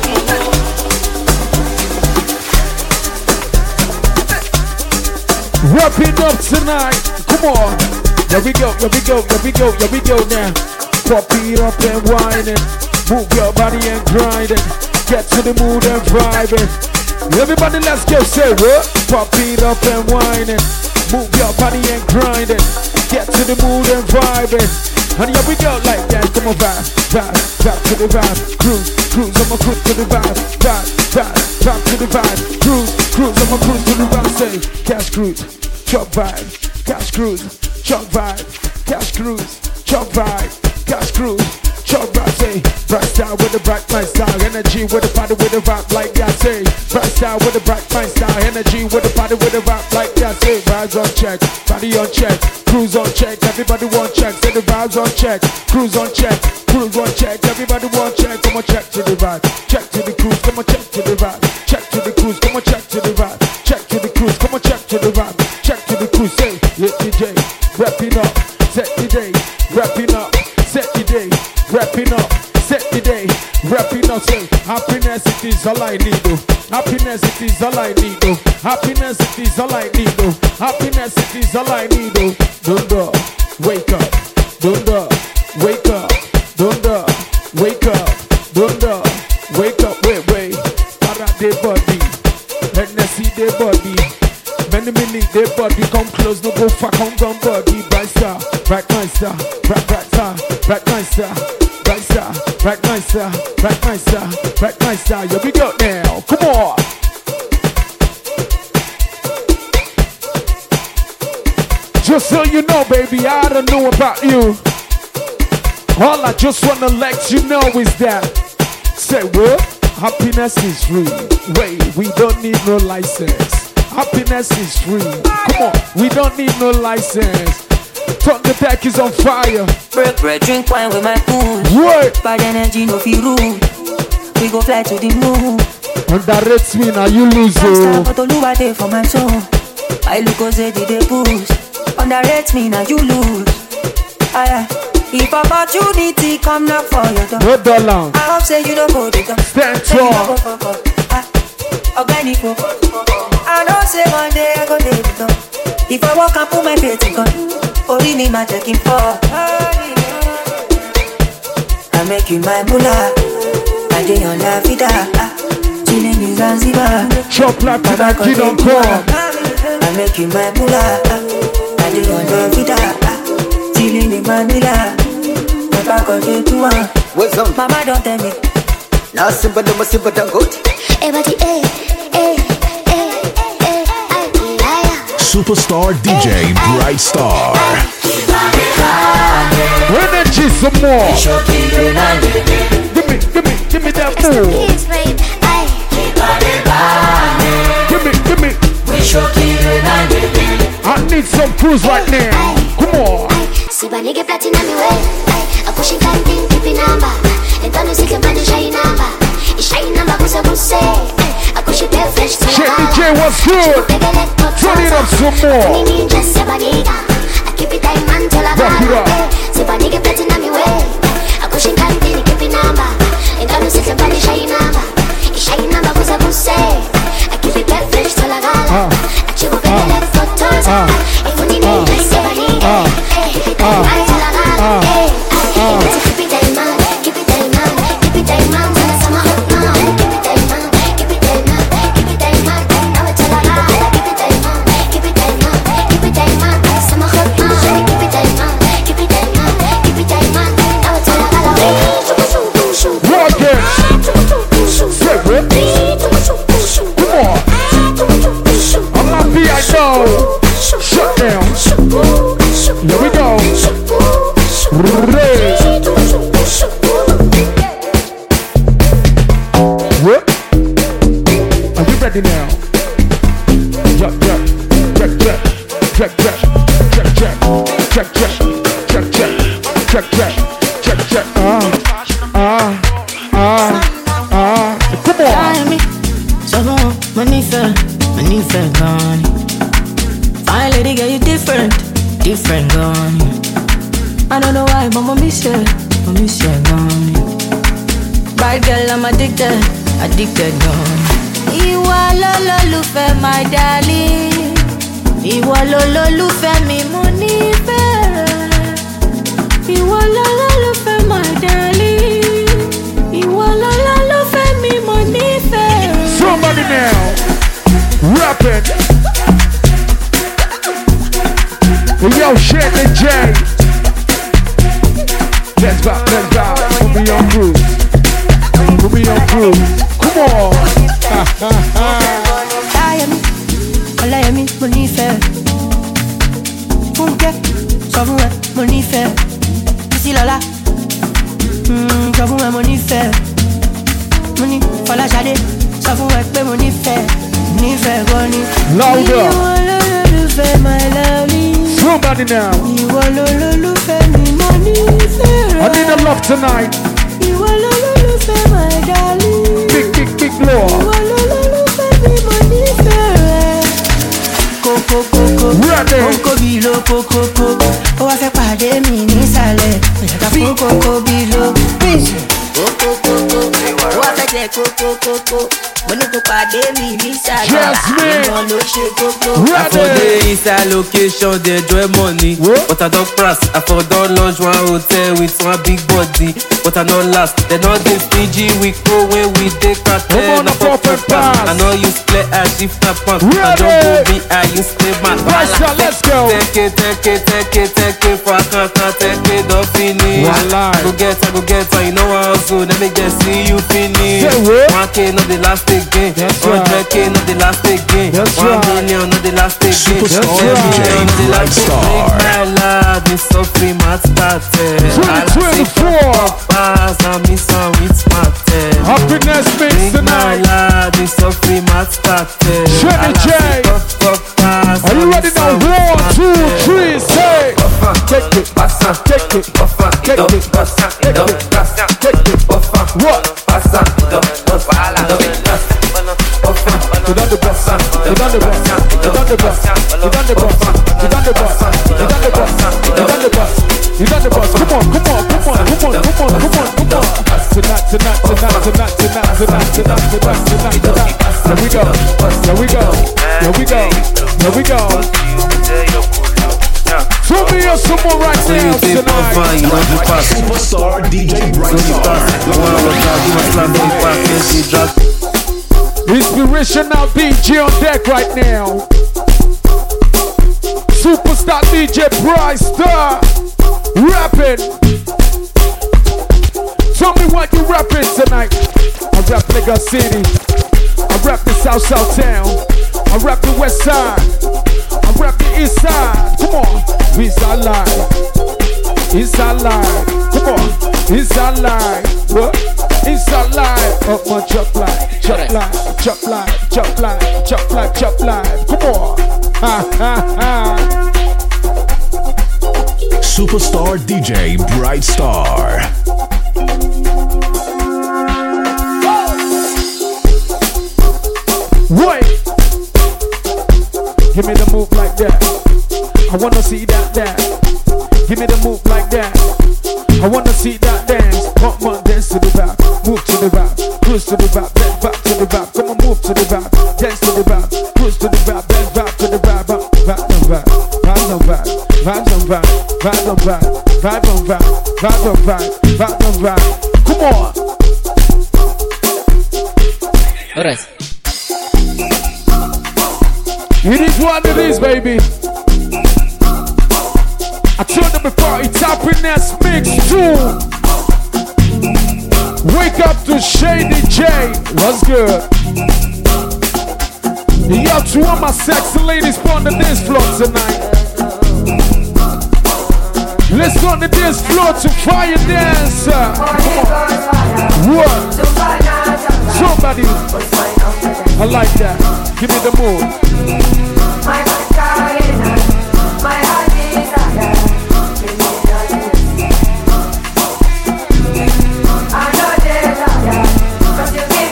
Wrapping up tonight. Come on. Here we go, here we go, here we go, here we go now. Pop it up and whine it. Move your body and grind it. Get to the mood and vibe it. Everybody let's go say what? Pop it up and whine it. Move your body and grind it. Get to the mood and vibe it. And here we go like that. Come on, vibe, vibe, vibe to the vibe. Cruise, cruise, I'ma cruise to the vibe. Vibe, vibe, vibe to the vibe. Cruise, cruise, I'ma cruise to the vibe. Say, cash cruise, chop vibe. Cash cruise, chop vibe. Cash cruise, chop vibe. Cash cruise, chop vibe. Say, bright style with the bright mind style. Energy with the party with the vibe like that. Say, bright style with the bright mind style. Energy with the party with the vibe like that. Say, vibes on check, body on check. Cruise on check, everybody want check. Say the vibes on check, cruise on check, cruise on check. Everybody want check, come on check to the vibe, check to the cruise, come on check to the vibe, check to the cruise, come on check to the two, say, yeah, D J, wrapping up, set the day, wrapping up, set the day, wrapping up, set the day, wrapping up, say, happiness it is all I need, oh. Happiness it is all I need, oh. Happiness it is all I need, oh. Happiness it is all I need, oh. Dunda, wake up, Dunda, wake up, Dunda, wake up, Dunda, wake up, wait, wait, para de body, Hennessy de body. Many minutes, their body come close, no go fuck on gun body. Bright star, bright nice star, bright bright star, bright nice star, bright star, bright nice star, bright nice star, bright nice star. Here we go now, come on. Just so you know, baby, I don't know about you. All I just wanna let you know is that, say what? Happiness is free. Wait, we don't need no license. Happiness is free. Come on, we don't need no license. Talk the deck is on fire. Break bread, drink wine with my food. What? Bad energy, no feel rude. We go fly to the moon. Underrates me, now you lose. Oh. For my soul. I look as they did the boost. Underrates me, now you lose. Aye, if opportunity come knock for your door, no dollar. I hope say you don't go to the door. Stand tall. Organic. I know say one day I go there to go. If I walk and put my faith in God, only me my taking for. I make you my mullah. I day on la vida. Chilling in Zanzibar. Chop like that kid on call. I make you my mullah. I day on la vida. Chilling in Manila. My back on the two one. What's up? Mama don't tell me. Now simple, no simple, don't go. Everybody, eh, eh. Superstar D J Bright Star. Energy some more. Give me, give me, give me that move. Give me, give me. I need some cruise right now. Come on. Si ba nigga platinum me way. I push it down, think keep it number. And don't see can find the shine number. It's shine number cause I will say. I push it there fresh to J D J, what's good? Turn it up some more. I keep it time until I rock it up. Si ba nigga platinum me way. I push it down, think keep it number. And don't see can find the shine number. It's shine number cause I will say. I keep it there fresh till I got. I keep it better like photos. If you need me, just say ba nigga. Keep it time until I got. Keep it time man, keep it time man, keep it time man. Till the summer hot man. Keep it time man, keep it time man, keep it time man. Now it's all I got. Keep it time man, keep it time man, keep it time man. Till the summer hot man. Keep it time man, keep it time man, keep it time man. Now it's all I got. Rock it. Say what? Come on. I'm happy, I know. Shut down. Here we go. Ray. What? Are you ready now? Check, check, check, check, check, check, check, check, check, check, check, check, check, check, check, ah, ah, ah, ah. Come on. So bon, magnifique, magnifique, gone. Fine lady, girl, you different, different, gone. I don't know why, but I miss you, I miss you, gone. Bad girl, I'm addicted, addicted, gone. Ìwọ lolólùfẹ́, my darling. Ìwọ lolólùfẹ́ mi, mo nífẹ̀ẹ́. Ìwọ lolólùfẹ́, my darling. Ìwọ lolólùfẹ́ mi, mo nífẹ̀ẹ́. Somebody now, rap it. Yo, shit the J. Let's go, let's go. Put me on cruise. Put me on cruise. Come on. Ọláyẹmí, Ọláyẹmí, mo nífẹ̀ẹ́. Fúnkẹ́, sọ fún ẹ, mo nífẹ̀ẹ́. Bísílọ́lá, sọ fún ẹ, mo nífẹ̀ẹ́. Mo ní Fọláṣadé, sọ fún ẹ pé mo nífẹ̀ẹ́. Nífẹ̀ẹ́ gan ni. Louder. Ìwọ lolólùfẹ́, my lovely. Somebody now. Ìwọ lolólùfẹ́ mi, mo nífẹ̀ẹ́. I need a love tonight. Ìwọ lolólùfẹ́, my darling. Big, big, big love. Ìwọ lolólùfẹ́ mi, mo nífẹ̀ẹ́. Kókó, kókó. Ready. Kókó bí lo kókókó, ó wá fẹ́ pàdé mi nísàlẹ̀. Òyàká fún kókó bí lo. Kókókókó, ó wá fẹ́ jẹ kókókókó. Mo ní kó pàdé mi nísàlẹ̀. Ìwọ̀n ló ṣe kókó. I for dey inside location, dey enjoy money. But I don't press, I for don launch one hotel with one big body. But I no last, they no dey stingy. We go when we dey cartel. I for pass, I no use play as if na pump. I don't go be, I use play my ball. Let's go. Take it, take it, take it, take it. For I can't, can't take it, don't finish. Go get, I go get, you know how soon. Let me just see you finish. One K, not the last again. One hundred K, not the last again. One million, not the last again. Superstar D J Bright Star. My love is so free, my started. twenty twenty-four. Happiness mix tonight. My love is so free, my started. Jenny J. Are you ready now? One, two, three, say. Take it, take it, take it, take it, take it. What? You done the best, you done the best, you done the best, you done the best, you done the best, you done the best, you done the best, you done the best. Come on, come on, come on, come on, come on, come on, come on. Tonight, tonight, tonight, tonight, tonight, tonight, tonight, tonight, tonight, tonight. Here we go, here we go, here we go, here we go. Show me your some more right now tonight. Superstar D J Bright Star. Inspirational D J on deck right now. Superstar D J Bright Star rapping. Tell me what you rapping tonight. I rap Lagos City. I rap the South South Town. I rap the West Side. I rap the East Side. Come on, it's alive. It's alive. Come on, it's alive. What? It's alive. Up my chop line, chop line, chop line, chop line, chop line, chop line. Come on. Ha ha ha. Superstar D J Bright Star. Wait. Give me the move like that. I wanna see that dance. Give me the move like that. I wanna see that dance. Come on, dance to the back, move to the back, cruise to the back, back back to the back. Come on, move to the back, dance to the back, cruise to the back, back back to the back, back back on back, back on back, back on back, back on back, back on back, back on back, back on back. Come on. Alright. It is what it is, baby. I told them before, it's happiness mix too. Wake up to Shady J. What's good? Yo, to all my sexy ladies on the dance floor tonight. Let's go on the dance floor to fire dance. Come on. What? Somebody. I like that. Give me the move. My heart desire. I know desire, cause you give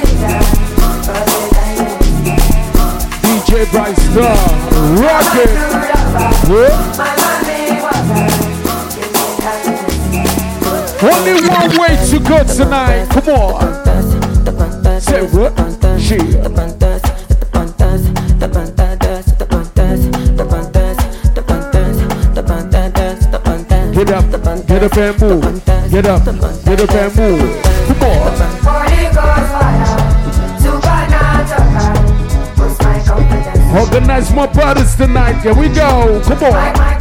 me desire. D J Bright Star, rock it. Only one way to go tonight. Come on. Say what? She. Get up, get up and move. Get up, get up and move. Come on. Organize my brothers tonight. Here we go. Come on.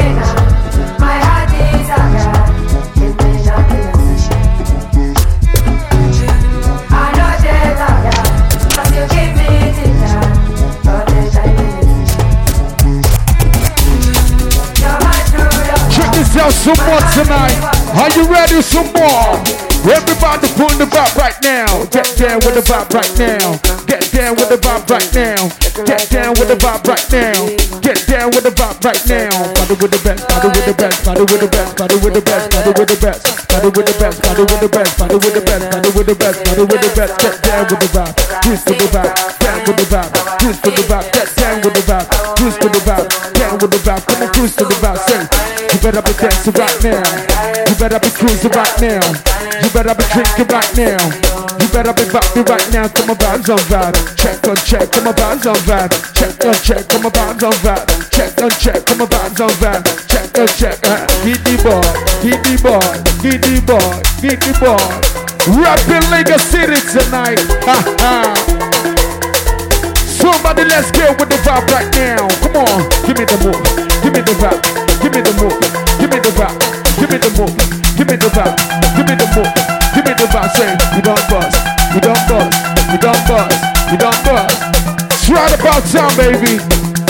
Out some more tonight. Are you ready? Some more. Everybody put the vibe right now. Get down with the vibe right now. Get down with the vibe right now. Get down with the vibe right now. Get down with the vibe right now. Party with the best, party with the best, party with the best, party with the best, party with the best, party with the best, party with the best, party with the best, party with the best, party with the best. Get down with the vibe, cruise to the vibe, down with the vibe, cruise to the vibe, get down with the vibe, cruise to the vibe, down with the vibe, come on cruise to the vibe. Say, you better be dancing right now. You better be cruising right now. You better be drinking right now. You better be vibing right now. Come on, vibes on vibe. Check on check, come on, vibes on vibe. Check on check, come on, vibes on vibe. Check on check, come on, vibes on vibe. Check on check, uh, hit the boy, hit the boy, hit the boy, hit the boy. Rapping Lagos City tonight. Ha ha. Somebody, let's get with the vibe right now. Come on, give me the move, give me the vibe, give me the move, give me the vibe, give me the move, give me the vibe, give me the move, give me the vibe. Say, we don't bust, we don't bust, we don't bust, we don't bust. It's right about time, baby.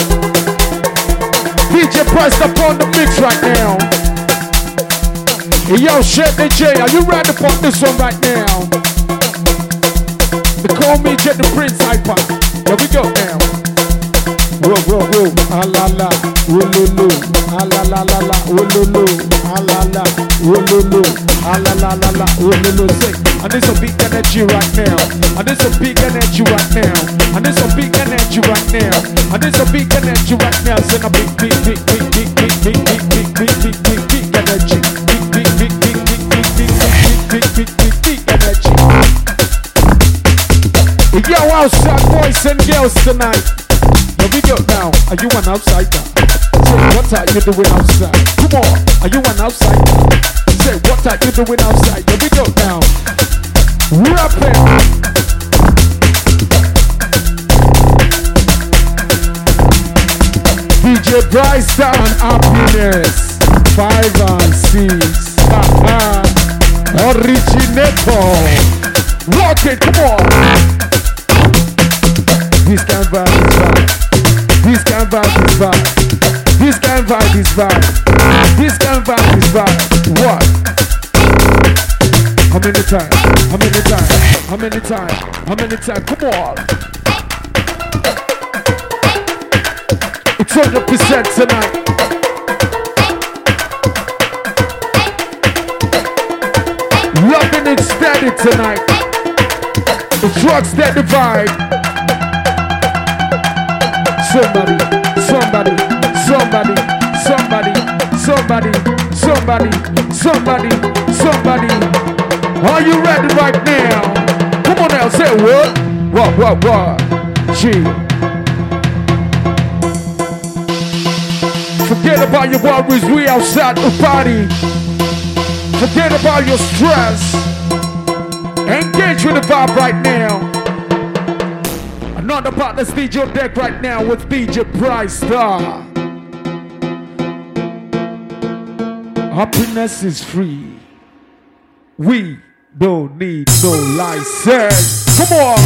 D J Price up on the mix right now. Hey, yo, Chef D J, are you ready to put this one right now? They call me Jet the Prince Hyper. Here we go now. Whoa, whoa, whoa, ah la la, whoa, lo, lo, ah la la la la, whoa, lo, lo, ah la la, whoa, lo, lo, ah la la la la, whoa, lo, lo. Say, and there's some big energy right now. And there's some big energy right now. And there's some big energy right now. And there's some big energy right now. Say, a big, big, big, big, big, big, big, big, big, big, big, big, big energy. Big, big, big, big, big, big, big, big, big, big, big energy. Yo, outside boys and girls tonight. Here we go now. Are you an outsider? Say, what are you doing outside? Come on, are you an outsider? Say, what are you doing outside? Here we go now. Rapping. D J Bryce down happiness. Five and six. Ha ha. Originator. Walk it, come on. This kind of vibe is vibe. This kind of vibe is vibe. This kind of vibe is vibe. This kind of vibe is vibe. What? How many times? How many times? How many times? How many times? Come on. It's one hundred percent tonight. Loving it steady tonight. The drugs that divide. Somebody, somebody, somebody, somebody, somebody, somebody, somebody, somebody. Are you ready right now? Come on now, say what? What, what, what? Gee. Forget about your worries, we outside the party. Forget about your stress. Engage with the vibe right now. Another partner's D J deck right now with D J Bryce Star. Happiness is free. We don't need no license. Come on.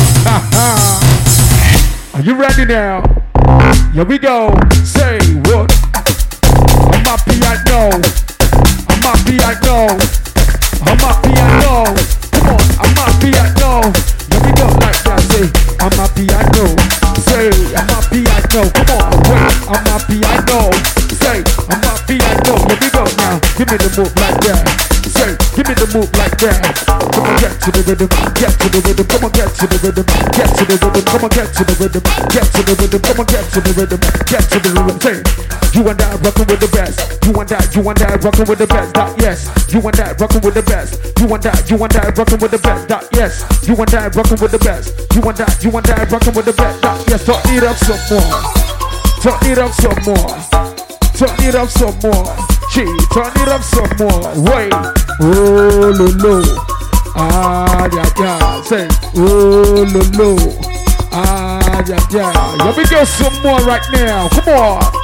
Are you ready now? Here we go. Say what? I'm happy, I know. I'm happy, I know. I'm happy, I know. Come on, I'm happy, I know. Here we go like that. Say, I'm happy, I know. Say, I'm happy, I know. Come on, wait. I'm happy, I know. Say, I'm happy, I know. Here we go now. Give me the move like that. Say, give me the move like that. Come on, get to the rhythm. Get to the rhythm. Come on, get to the rhythm. Get to the rhythm. Come on, get to the rhythm. Get to the rhythm. Come on, get to the rhythm. Get to the rhythm. Say, you and I rockin' with the best. You and I, you and I rockin' with the best. That yes. You and I rockin' with the best. You and I, you and I rockin' with the best. That yes. You and I rockin' with the best. You and I, you and I rockin' with the best. That yes. Turn it up some more. Turn it up some more. Turn it up some more. Gee, turn it up some more. Wait. Oh lo lo. Ah yeah yeah. Say oh lo lo. Ah yeah yeah. Let me go some more right now. Come on.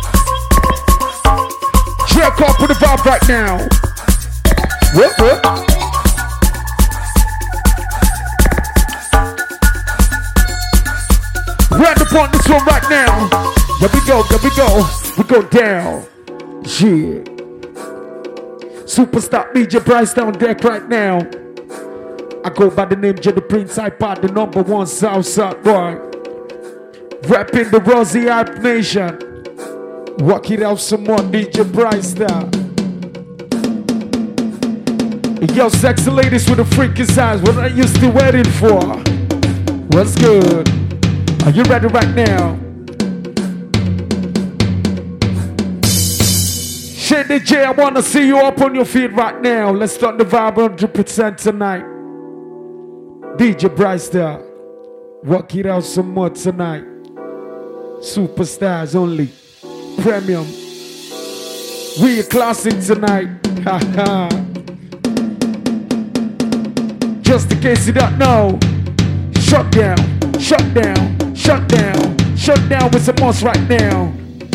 Check up with the vibe right now. What what? Round upon this one right now. There we go, there we go. We go down. Yeah. Superstar D J Bryce down deck right now. I go by the name J the Prince iPod, the number one Southside boy. Repping the Rosie Hype Nation. Walk it out some more, D J Bryce style. Yo, sexy ladies with the freakiest eyes, what are you still waiting for? What's good? Are you ready right now? Shady J, I wanna see you up on your feet right now. Let's start the vibe one hundred percent tonight. D J Bryce there. Walk it out some more tonight. Superstars only. Premium. We a classic tonight. Ha ha. Just in case you don't know. Shut down, shut down, shut down, shut down with some moss right now.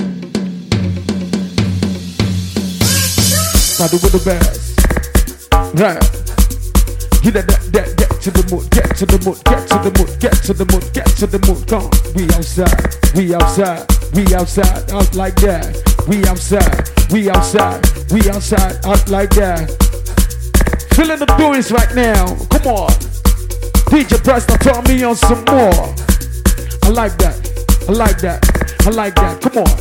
Party with the best. Right. Get that, that, that, get to the mood, get to the mood, get to the mood, get to the mood, get to the mood. Come on. We outside, we outside, we outside, out like that. We outside, we outside, we outside, out like that. Feeling the doings right now. Come on. D J Bryce, now turn me on some more. I like that, I like that, I like that. Come on.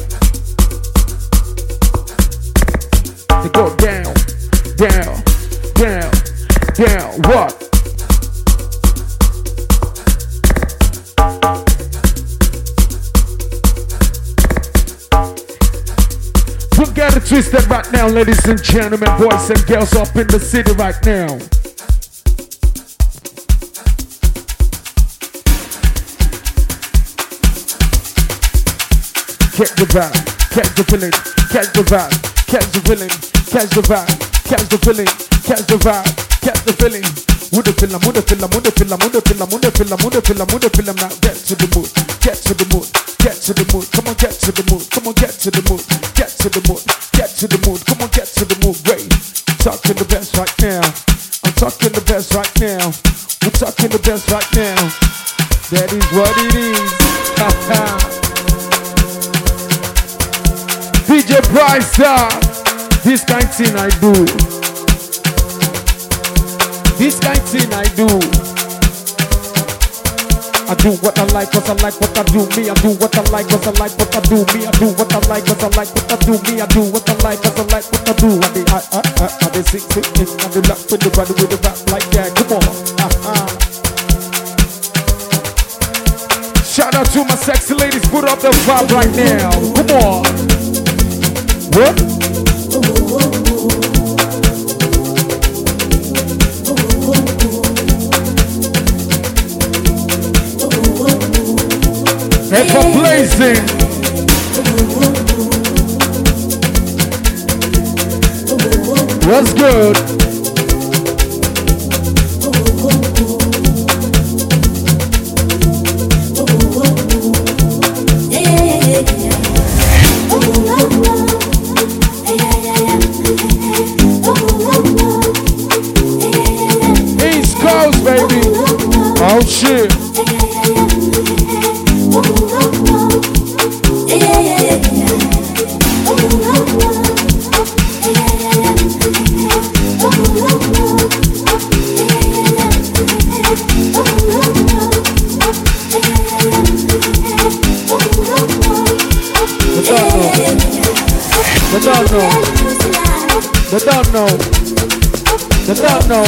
They go down, down, down, down. What? Don't get it twisted right now, ladies and gentlemen, boys and girls up in the city right now. Catch the vibe, catch the feeling, catch the vibe, catch the feeling, catch the vibe, catch the feeling, catch the vibe, catch the feeling. Would the film, would the film, would the film, would the film, would the film, would the film, would the film. Now get to the mood, get to the mood, get to the mood. Come on, get to the mood, come on, get to the mood, get to the mood, get to the mood. Come on, get to the mood. Great, talking the best right now. I'm talking the best right now. We're talking the best right now. That is what it is. Ha ha. D J Bryce, uh, this kind of thing I do. This kind of thing I do. I do what I like cause I like what I do. Me, I do what I like cause I like what I do. Me, I do what I like cause I like what I do. Me, I do what I like cause I like what I do. I dey, I, I, I, I dey sing, sing, sing. I dey rap with the body with the rap like that. Come on. Uh-huh. Shout out to my sexy ladies, put up the vibe right now. Come on. What? Ever blazing. What's good? East Coast, baby. Oh shit. They don't know. They don't know. They don't know.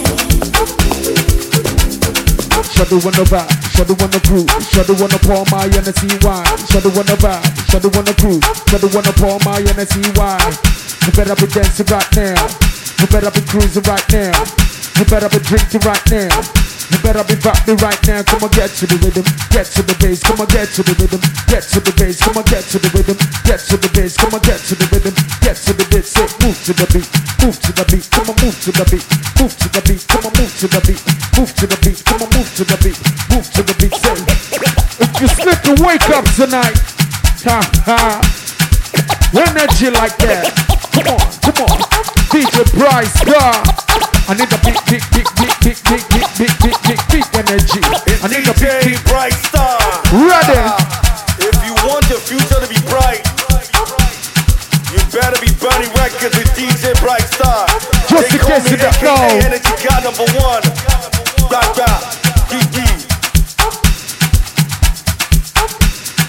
Shadow on the back, shadow on the crew, shadow on the pour my N S E Y. Shadow on the back, shadow on the crew, shadow on the pour my N S E Y. You better be dancing right now. You better be cruising right now. You better be drinking right now. You better be rapping right now. Come on, get to the rhythm, get to the bass. Come on, get to the rhythm, get to the bass. Come on, get to the rhythm, get to the bass. Come on, get to the rhythm, get to the beat. Say, move to the beat, move to the beat. Come on, move to the beat, move to the beat. Come on, move to the beat, move to the beat. Come on, move to the beat, move to the beat. Say, if you slip to wake up tonight, ha ha, energy like that. Come on, come on, D J Bryce, God. I need a big, big, big, big, big, big, big, big, big, big, big energy. I need a big, big, bright star. Ready? If you want your future to be bright, you better be burning records with D J Bright Star. Just in case you don't know. Energy God number one. Rock, rock, D D.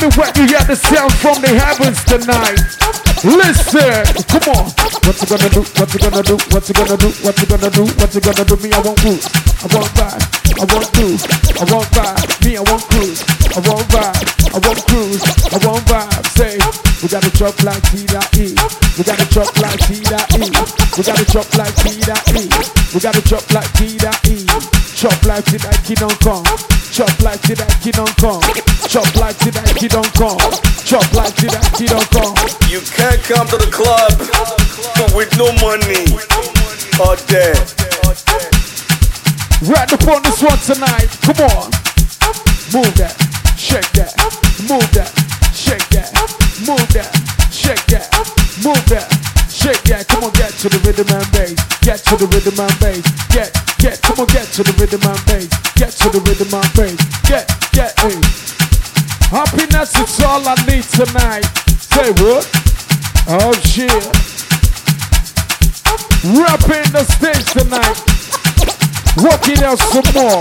me when you hear the sound from the heavens tonight. Listen, come on. What you gonna do? What you gonna do? What you gonna do? What you gonna do? What you gonna do? Me, I won't cruise. I won't ride. I won't cruise. I won't ride. Me, I won't cruise. I won't ride. I won't cruise. I won't ride. Say, we gotta chop like T.E. We gotta chop like T.E. We gotta chop like T.E. We gotta chop like T.E. Chop like T.E. Kid don't come. Chop like T.E. Kid don't come. Chop like T.E. Kid don't come. Chop like T.E. Kid don't come. You can't come to the club with no money or dead. Right upon this one tonight. Come on. Move that. Shake that. Move that. Shake that. Move that. Shake that. Move that. Shake that. Come on, get to the rhythm and bass. Get to the rhythm and bass. Get, get. Come on, get to the rhythm and bass. Get to the rhythm and bass. Get, get, hey. Happiness is all I need tonight. Say what? Oh shit. Rapping the stage tonight. Working out some more.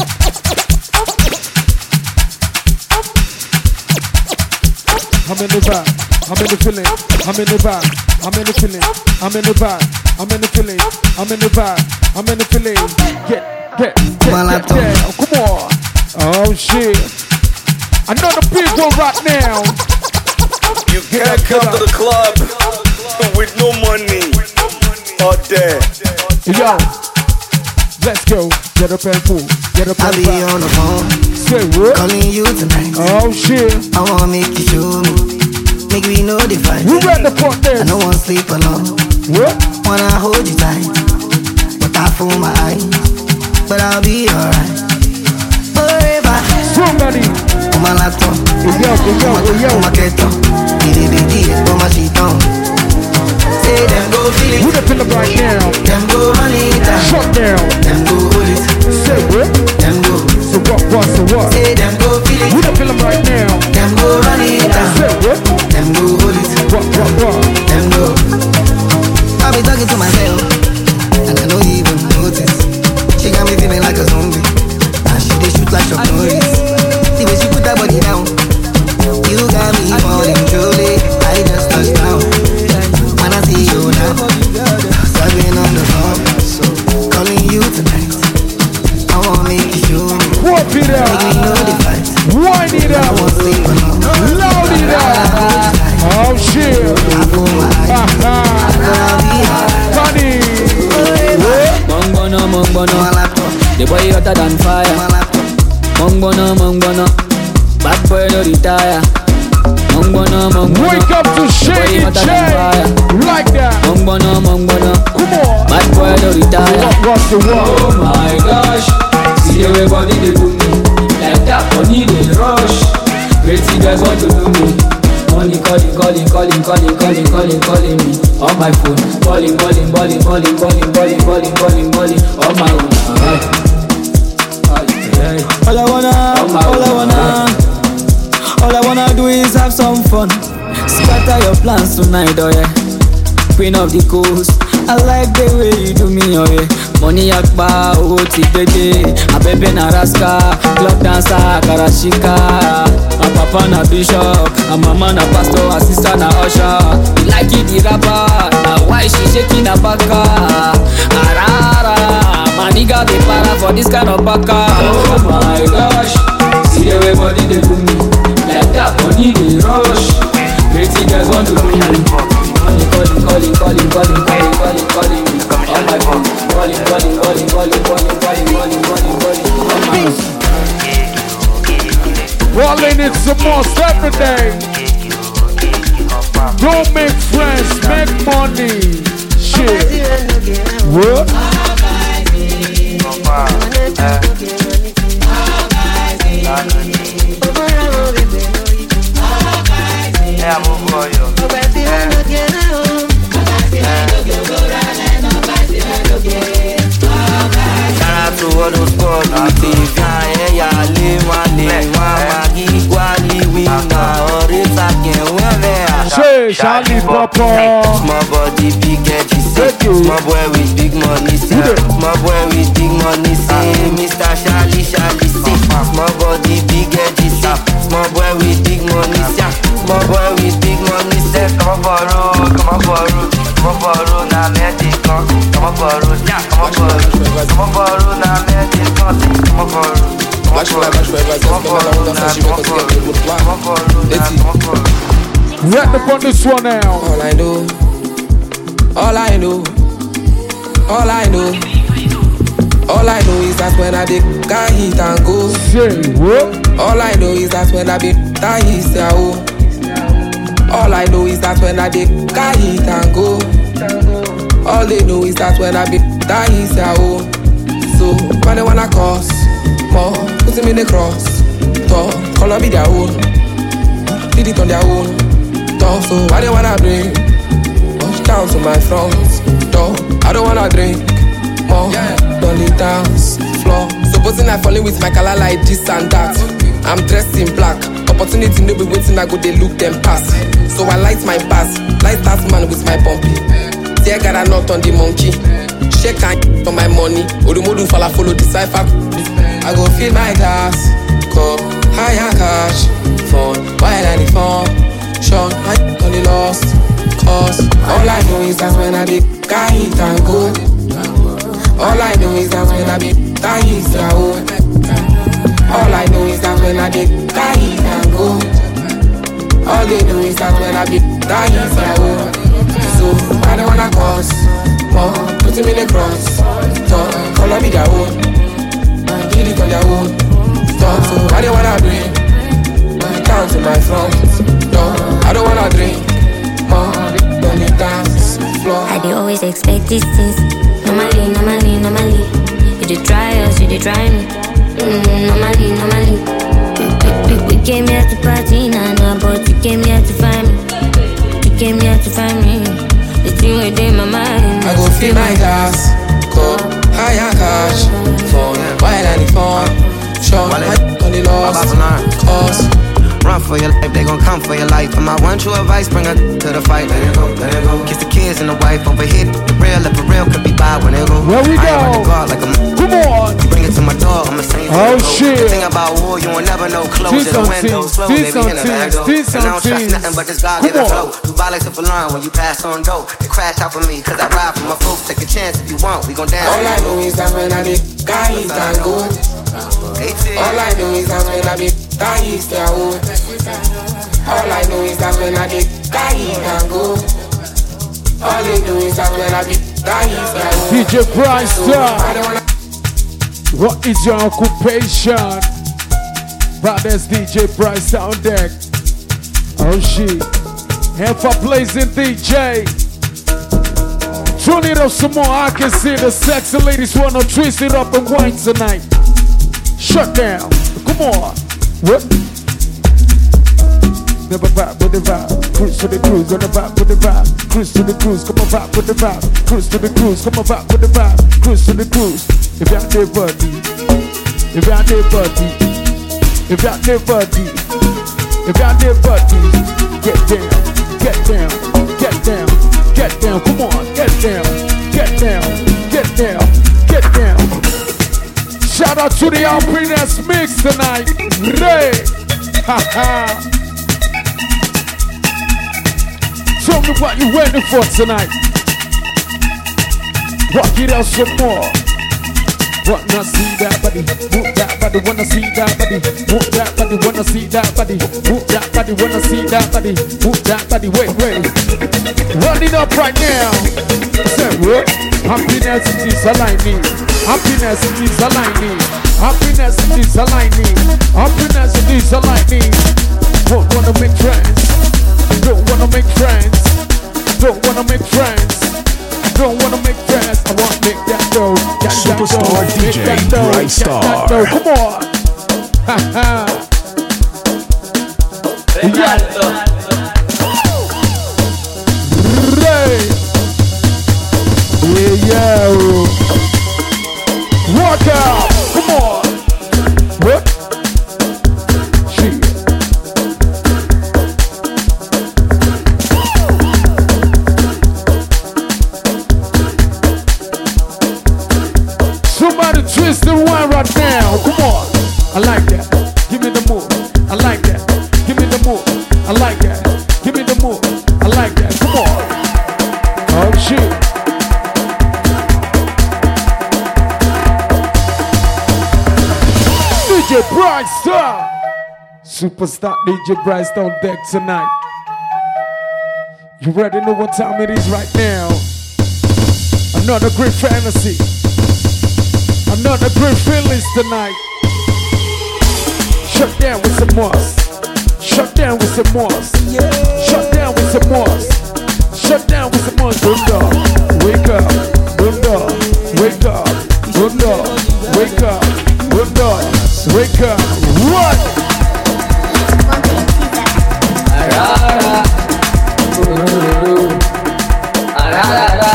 I'm in the vibe. I'm in the feeling. I'm in the vibe. I'm in the feeling. I'm in the vibe. I'm in the feeling. I'm in the vibe. I'm in the feeling. Get, get, get, get down. Come on. Oh shit. I know the people right now. You can't come to the club with no money or dead. Yo, let's go. Get up and move. Get up and I'll be on the phone. Say what? Calling you tonight. Oh shit. I wanna make you show me. Make me know the fight. Who read the front there? I don't wanna sleep alone. What? Wanna hold you tight, but I fool my eyes. But I'll be alright. Forever. Somebody. On my laptop. Yo, yo, yo. On my keto. Did it, did it, on my sheet on. Say them go feel it. Who the feel it right now? Them go run it down. Shut down. Them go hold it. Say what? Them go. So what, what, so what? Say them go feel it. Who the feel it right now? Them go run it down. Say what? Them go hold it. What, what, what? Them go. I be talking to myself, and I don't even notice. She got me feeling like a zombie, and she dey shoot like Chuck Norris. The way she put that body down, you got me falling truly. I just touched down, when I see you now, serving on the phone, calling you tonight. I wanna make you show me. Walk it out. Make me know the fight. Wind it up. Loud it up. Oh shit. Funny. Mongbono, mongbono. The boy hotter than fire. Mongbono, mongbono. Bad boy no retire. Mongbono, mongbono. Wake up to shake it, shake like that. Mongbono, mongbono. Come on. Bad boy no retire. What's the word? Oh my gosh. See the way body they do me. Like that money they rush. Crazy guys want to do me. Money calling, calling, calling, calling, calling, calling, calling me on my phone. Calling, calling, calling, calling, calling, calling, calling, calling, calling on my own. All I wanna, all I wanna, all I wanna do is have some fun. Scatter your plans tonight, oh yeah. Queen of the coast. I like the way you do me, oh yeah. Money akba, oh tikede. Abebe na raska, club dancer, karashika. A papa na bishop, a mama na pastor, a sister na usher. You like it, the rapper, now why she shaking her baka? Arara, my nigga be para for this kind of baka. Oh my gosh, see the way body they do me. Like that money they rush. Crazy girls want to do me. Calling, calling, calling, calling, calling, calling, calling, calling me on my phone. Calling, calling, calling, calling, calling, calling, calling, calling, calling on my phone. Rolling it some more every day. Don't make friends, make money. Shit. What? To all those sports, àti ìfihàn ẹ̀yà lé wọn lè wọn máa kí wálé wíwá orí sàkè wẹ́rẹ́ àṣà. Say, Charlie Papa. Small body, big head, she say. Small boy with big money, say. Small boy with big money, say. Mister Charlie, Charlie, See, small body, big edges, ah. Small boy with big money, yeah. Small boy with big money, say, come on for road, come on for road, come on for road, now magic, come on for road, yeah, come on for road, come on for road, now magic, come on for road. Right up on this one now. All I know, all I know, all I know, all I know is that when I dig, I hit and go. Say what? All I know is that when I be I hit and go. All I know is that when I dig, I hit and go. All they know is that when I be I hit and go. So when they wanna cross, more put them in the cross. Talk, color be their own, did it on their own. Talk, so why they wanna bring much down to my front door? I don't wanna drink more, don't need dance floor. Supposing I falling with my color like this and that. I'm dressed in black. Opportunity no be waiting, I go they look them pass. So I light my pass, light that man with my bumpy. See I got a knot on the monkey. Shake and for my money. Odumodu fala follow the cipher. I go fill my glass, go higher cash, phone, while I the phone, Sean, I on the lost, cause all I know is that when I be guy hit and go. All I know is that when I be guy hit and go. All I know is that when I be guy hit and go. All they know is that when I be guy hit and go. So I don't wanna cross, more, put him in the cross, talk, color be their own. Did it on their own. Talk, so I don't wanna drink down to my front door. I don't wanna drink more. Don't need dance floor. I dey always expect these things. Normally, normally, normally. You dey try us, you dey try me. Mm, normally, normally. We, we, we came here to party, nah, nah, but you came here to find me. You came here to find me. The thing within my mind. I go fill my glass, go higher cash, phone, while I the phone. Sean, I on the lost, cause run for your life, they gon' come for your life. And my one true advice, bring her to the fight. Let it go, let it go. Kiss the kids and the wife over here. The real, if for real, could be by when they go. Where we I go? God like a Come on. Bring it to my door, I'ma sing it. Oh shit. The thing about war, you won't never know. Close the windows, close, they be in the back door. And I don't trust nothing but this God given flow. Dubai likes to learn when you pass on dough. They crash out for me, cause I ride for my folks. Take a chance if you want, we gon' dance. all I know is that when I be guy is and go. All I know is that when I be guy is their own. All I know is that when I be guy and go. All they do is that when I be guy is their own. D J Bryce Star. What is your occupation? Brothers, D J Bryce on deck. Oh shit. And for blazing D J. Tune it up some more. I can see the sexy ladies wanna twist it up and wine tonight. Shut down. Come on. What? Never vibe with the vibe. Cruise to the cruise on the vibe with the vibe. Cruise to the cruise. Come on, vibe with the vibe. Cruise to the cruise. Come on, vibe with the vibe. Cruise to the cruise. If you're there, buddy. If you're there, buddy. If you're there, buddy. If you're there, buddy. Get down. Get down. Get down. Get down. Come on. Get down. Get down. Get down. Get down. Shout out to the Alpiness Mix tonight. Ray. Ha ha. Tell me what you waiting for tonight. Walk it out some more. Wanna see that body, move that body, wanna see that body, move that body, wanna see that body, move that body, wanna see that body, move that body, wait, wait. Run it up right now. Say what? Happiness is aligning. Happiness is aligning. Happiness is aligning. Happiness is aligning. Don't wanna make friends. Don't wanna make friends. Don't wanna make friends. Don't wanna make friends. I wanna make that dough. Get Superstar that dough. D J Get that dough. Bright Star. Get that dough. Come on. Ha ha. Yeah. Ray. Yeah, yeah. Walk out. Come on. What? Shit. Somebody twist the wine right now. Come on. I Bright Star. Superstar D J Bryce on deck tonight. You already know what time it is right now. Another great fantasy. Another great feelings tonight. Shut down with some moss. Shut down with some moss. Shut down with some moss. Shut down with some moss. Bunda, wake up. Bunda, wake up. Bunda, wake up. Bunda, wake up. What? Arara. Arara.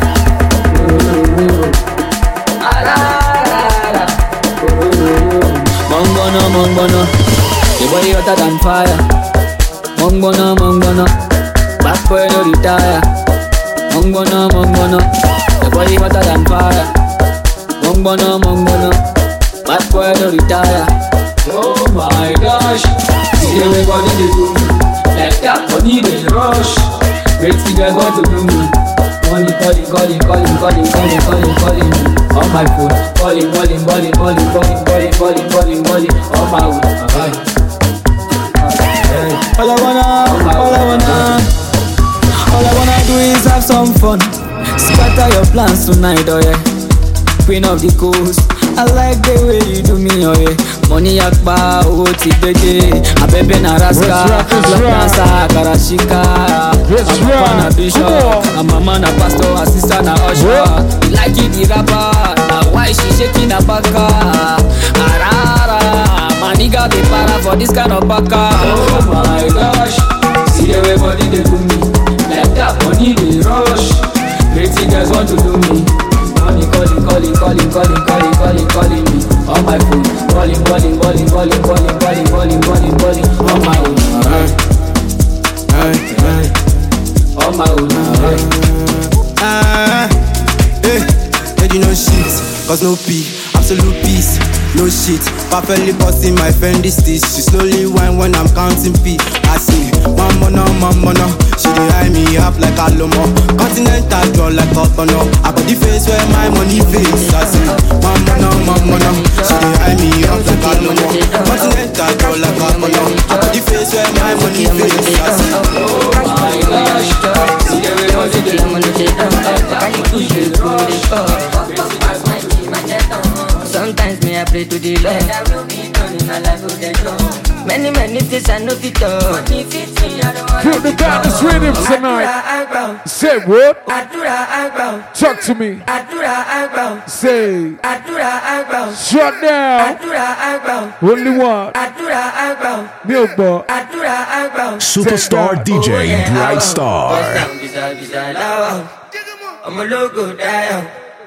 Arara. Mongono, mongono. The body hotter than fire. Mongono, mongono. Back boy no retire. Mongono, mongono. The body hotter than fire. Mongono, mongono. Back boy no retire. Oh my gosh. See everybody they do me. Like that money they rush. Great figures want to do me. Money calling, calling, calling, calling, calling, calling, calling me. On my phone. Calling, calling, calling, calling, calling, calling, calling, calling, calling. On my own. Alright. All I wanna, all I wanna, all I wanna do is have some fun. Scatter your plans tonight, oh yeah. Queen of the coast, I like the way you do me, oh yeah. Money yakba, oh tibede, abebe na raska, black dancer, karashika. I'm papa na bishop, I'm mama na pastor, a sister na usher. You like it the rapper, now why she shaking her baka? Arara. My nigga they para for this kind of baka. Oh my gosh, see everybody they do me. Like that money they rush. Great guys want to do me. Money calling, calling, calling, calling, calling, calling, calling me. On my phone, calling, calling, calling, calling, calling, calling, calling, calling, calling. On my own, alright, alright, alright. On my own, alright. Ah, hey, hey, you know shit, cause no pee, absolute peace. No shit, perfectly busting my friend this this. She slowly whine when I'm counting P. I say, mama no, mama no. She dey eye me up like a lomo. Continental draw like a tono. I got the face where my money face. I say, mama no, mama no. She dey eye me up like a lomo. Continental draw like a tono. I got the face where my money face. I say, oh my gosh, see everybody dey do me. Sometimes me I pray to the Lord. That will be done in my life with the Lord. Many many things I know fit all. Feel the goddess rhythm tonight. Say what? Talk to me. Say. Shut down. Only one. Milk bar. Superstar D J Bright Star. I'm a logo down.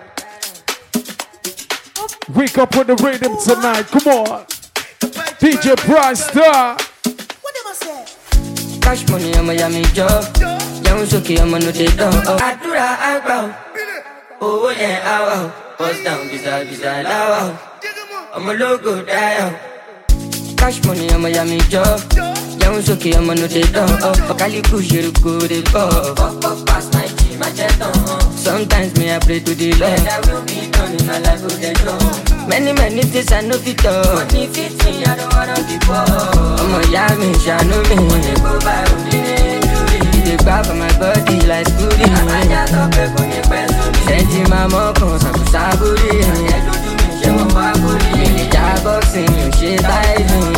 Wake up with the rhythm tonight. Come on. D J Bright Star. Cash money, I'm a yummy job. Young Suki, I'm a no day dog. Adura, I oh, yeah, I bust down, bizarre, bizarre, now. I'm a logo down. Cash money, I'm a yummy job. Young Suki, I'm a no day dog. Kali push you go, they go. Pass my team, my jet on. Sometimes me I pray to the Lord. That will be done in my life with the Lord. Many many things I know fit all. Money fit me, I don't wanna be poor. I'm a yummy, I know me. Money go by they grab on my body like Scooby. Senti my mom con sa saburi. She mo wa buri. Ja boxing, you shit like me.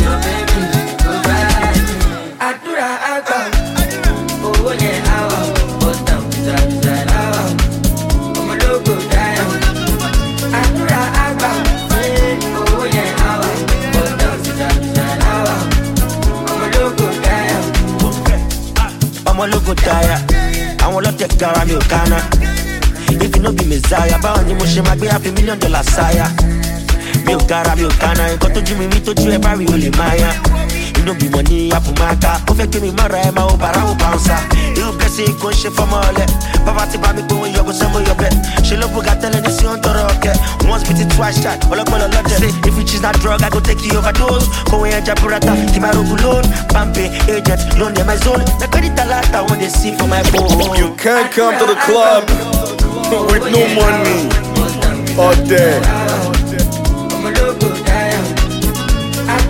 Adura agba. Oh yeah, awa. Bust down, bizarre, bizarre, awa. I'm a logo down. Adura agba. Oh yeah, awa. Bust down, bizarre, bizarre, awa. I'm a logo down. I'm a logo tire. I want to take care of me, Okana. If you know be Messiah, but only motion might be half a million dollar sire. Me Okara, me Okana, you got to do me, me to do a barry, Willie Maya. You know be money, I put my car. Over to me, Mara, my opera, bouncer. You can see, go shit from all that. Pavati, Bami, go in your go, some of your bed. She love who got telling this on the rocket. Once beat it twice, shot. All up, all up, say, if you choose that drug, I go take you overdose. Go in, Jaburata, Kimaro Gulon, Pampe, agent, loan them my zone. The credit alata when they see for my phone. You can't come to the club with no money all day.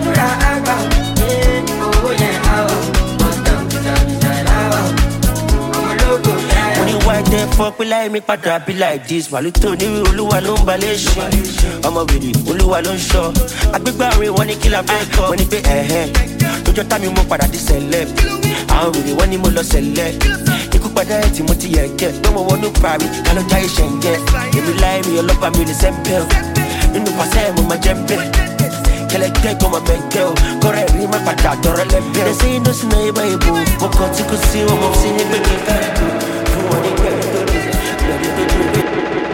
They fuck with like me, but I be like this. Maluto ni Oluwa ló ń balẹ̀ ṣe. Ọmọ wèrè Olúwa ló ń ṣọ́. Agbégbá orin wọn ní kí la fẹ́ kọ́. Wọ́n ní pé ẹ̀hẹ́. Lọ́jọ́ tá mi mú padà di celeb. Àwọn wèrè wọ́n ní mo lọ sẹ̀lẹ̀. Ikú padà ẹ̀ tí mo ti yẹ̀ kẹ́. Pé mo wọnú parí, ká ló jáyé ṣẹ̀ǹgẹ̀. Èmi láì mi ọlọ́pàá mi ò lè sẹ́ńpẹ́ o. Nínú pàṣẹ mo máa jẹ́ ń bẹ̀. Kẹlẹ́kẹ́ kọ́ máa bẹ̀kẹ́ o. Kọ́rẹ́ rí má padà tọrọ lẹ́bẹ̀. They say no sinna ibà ìbò. Mo kàn tí kò sí wọn mo sí ní gbẹ̀gbẹ̀ káàdì. Fún wọn ní gbẹ̀gbẹ̀ tó dé.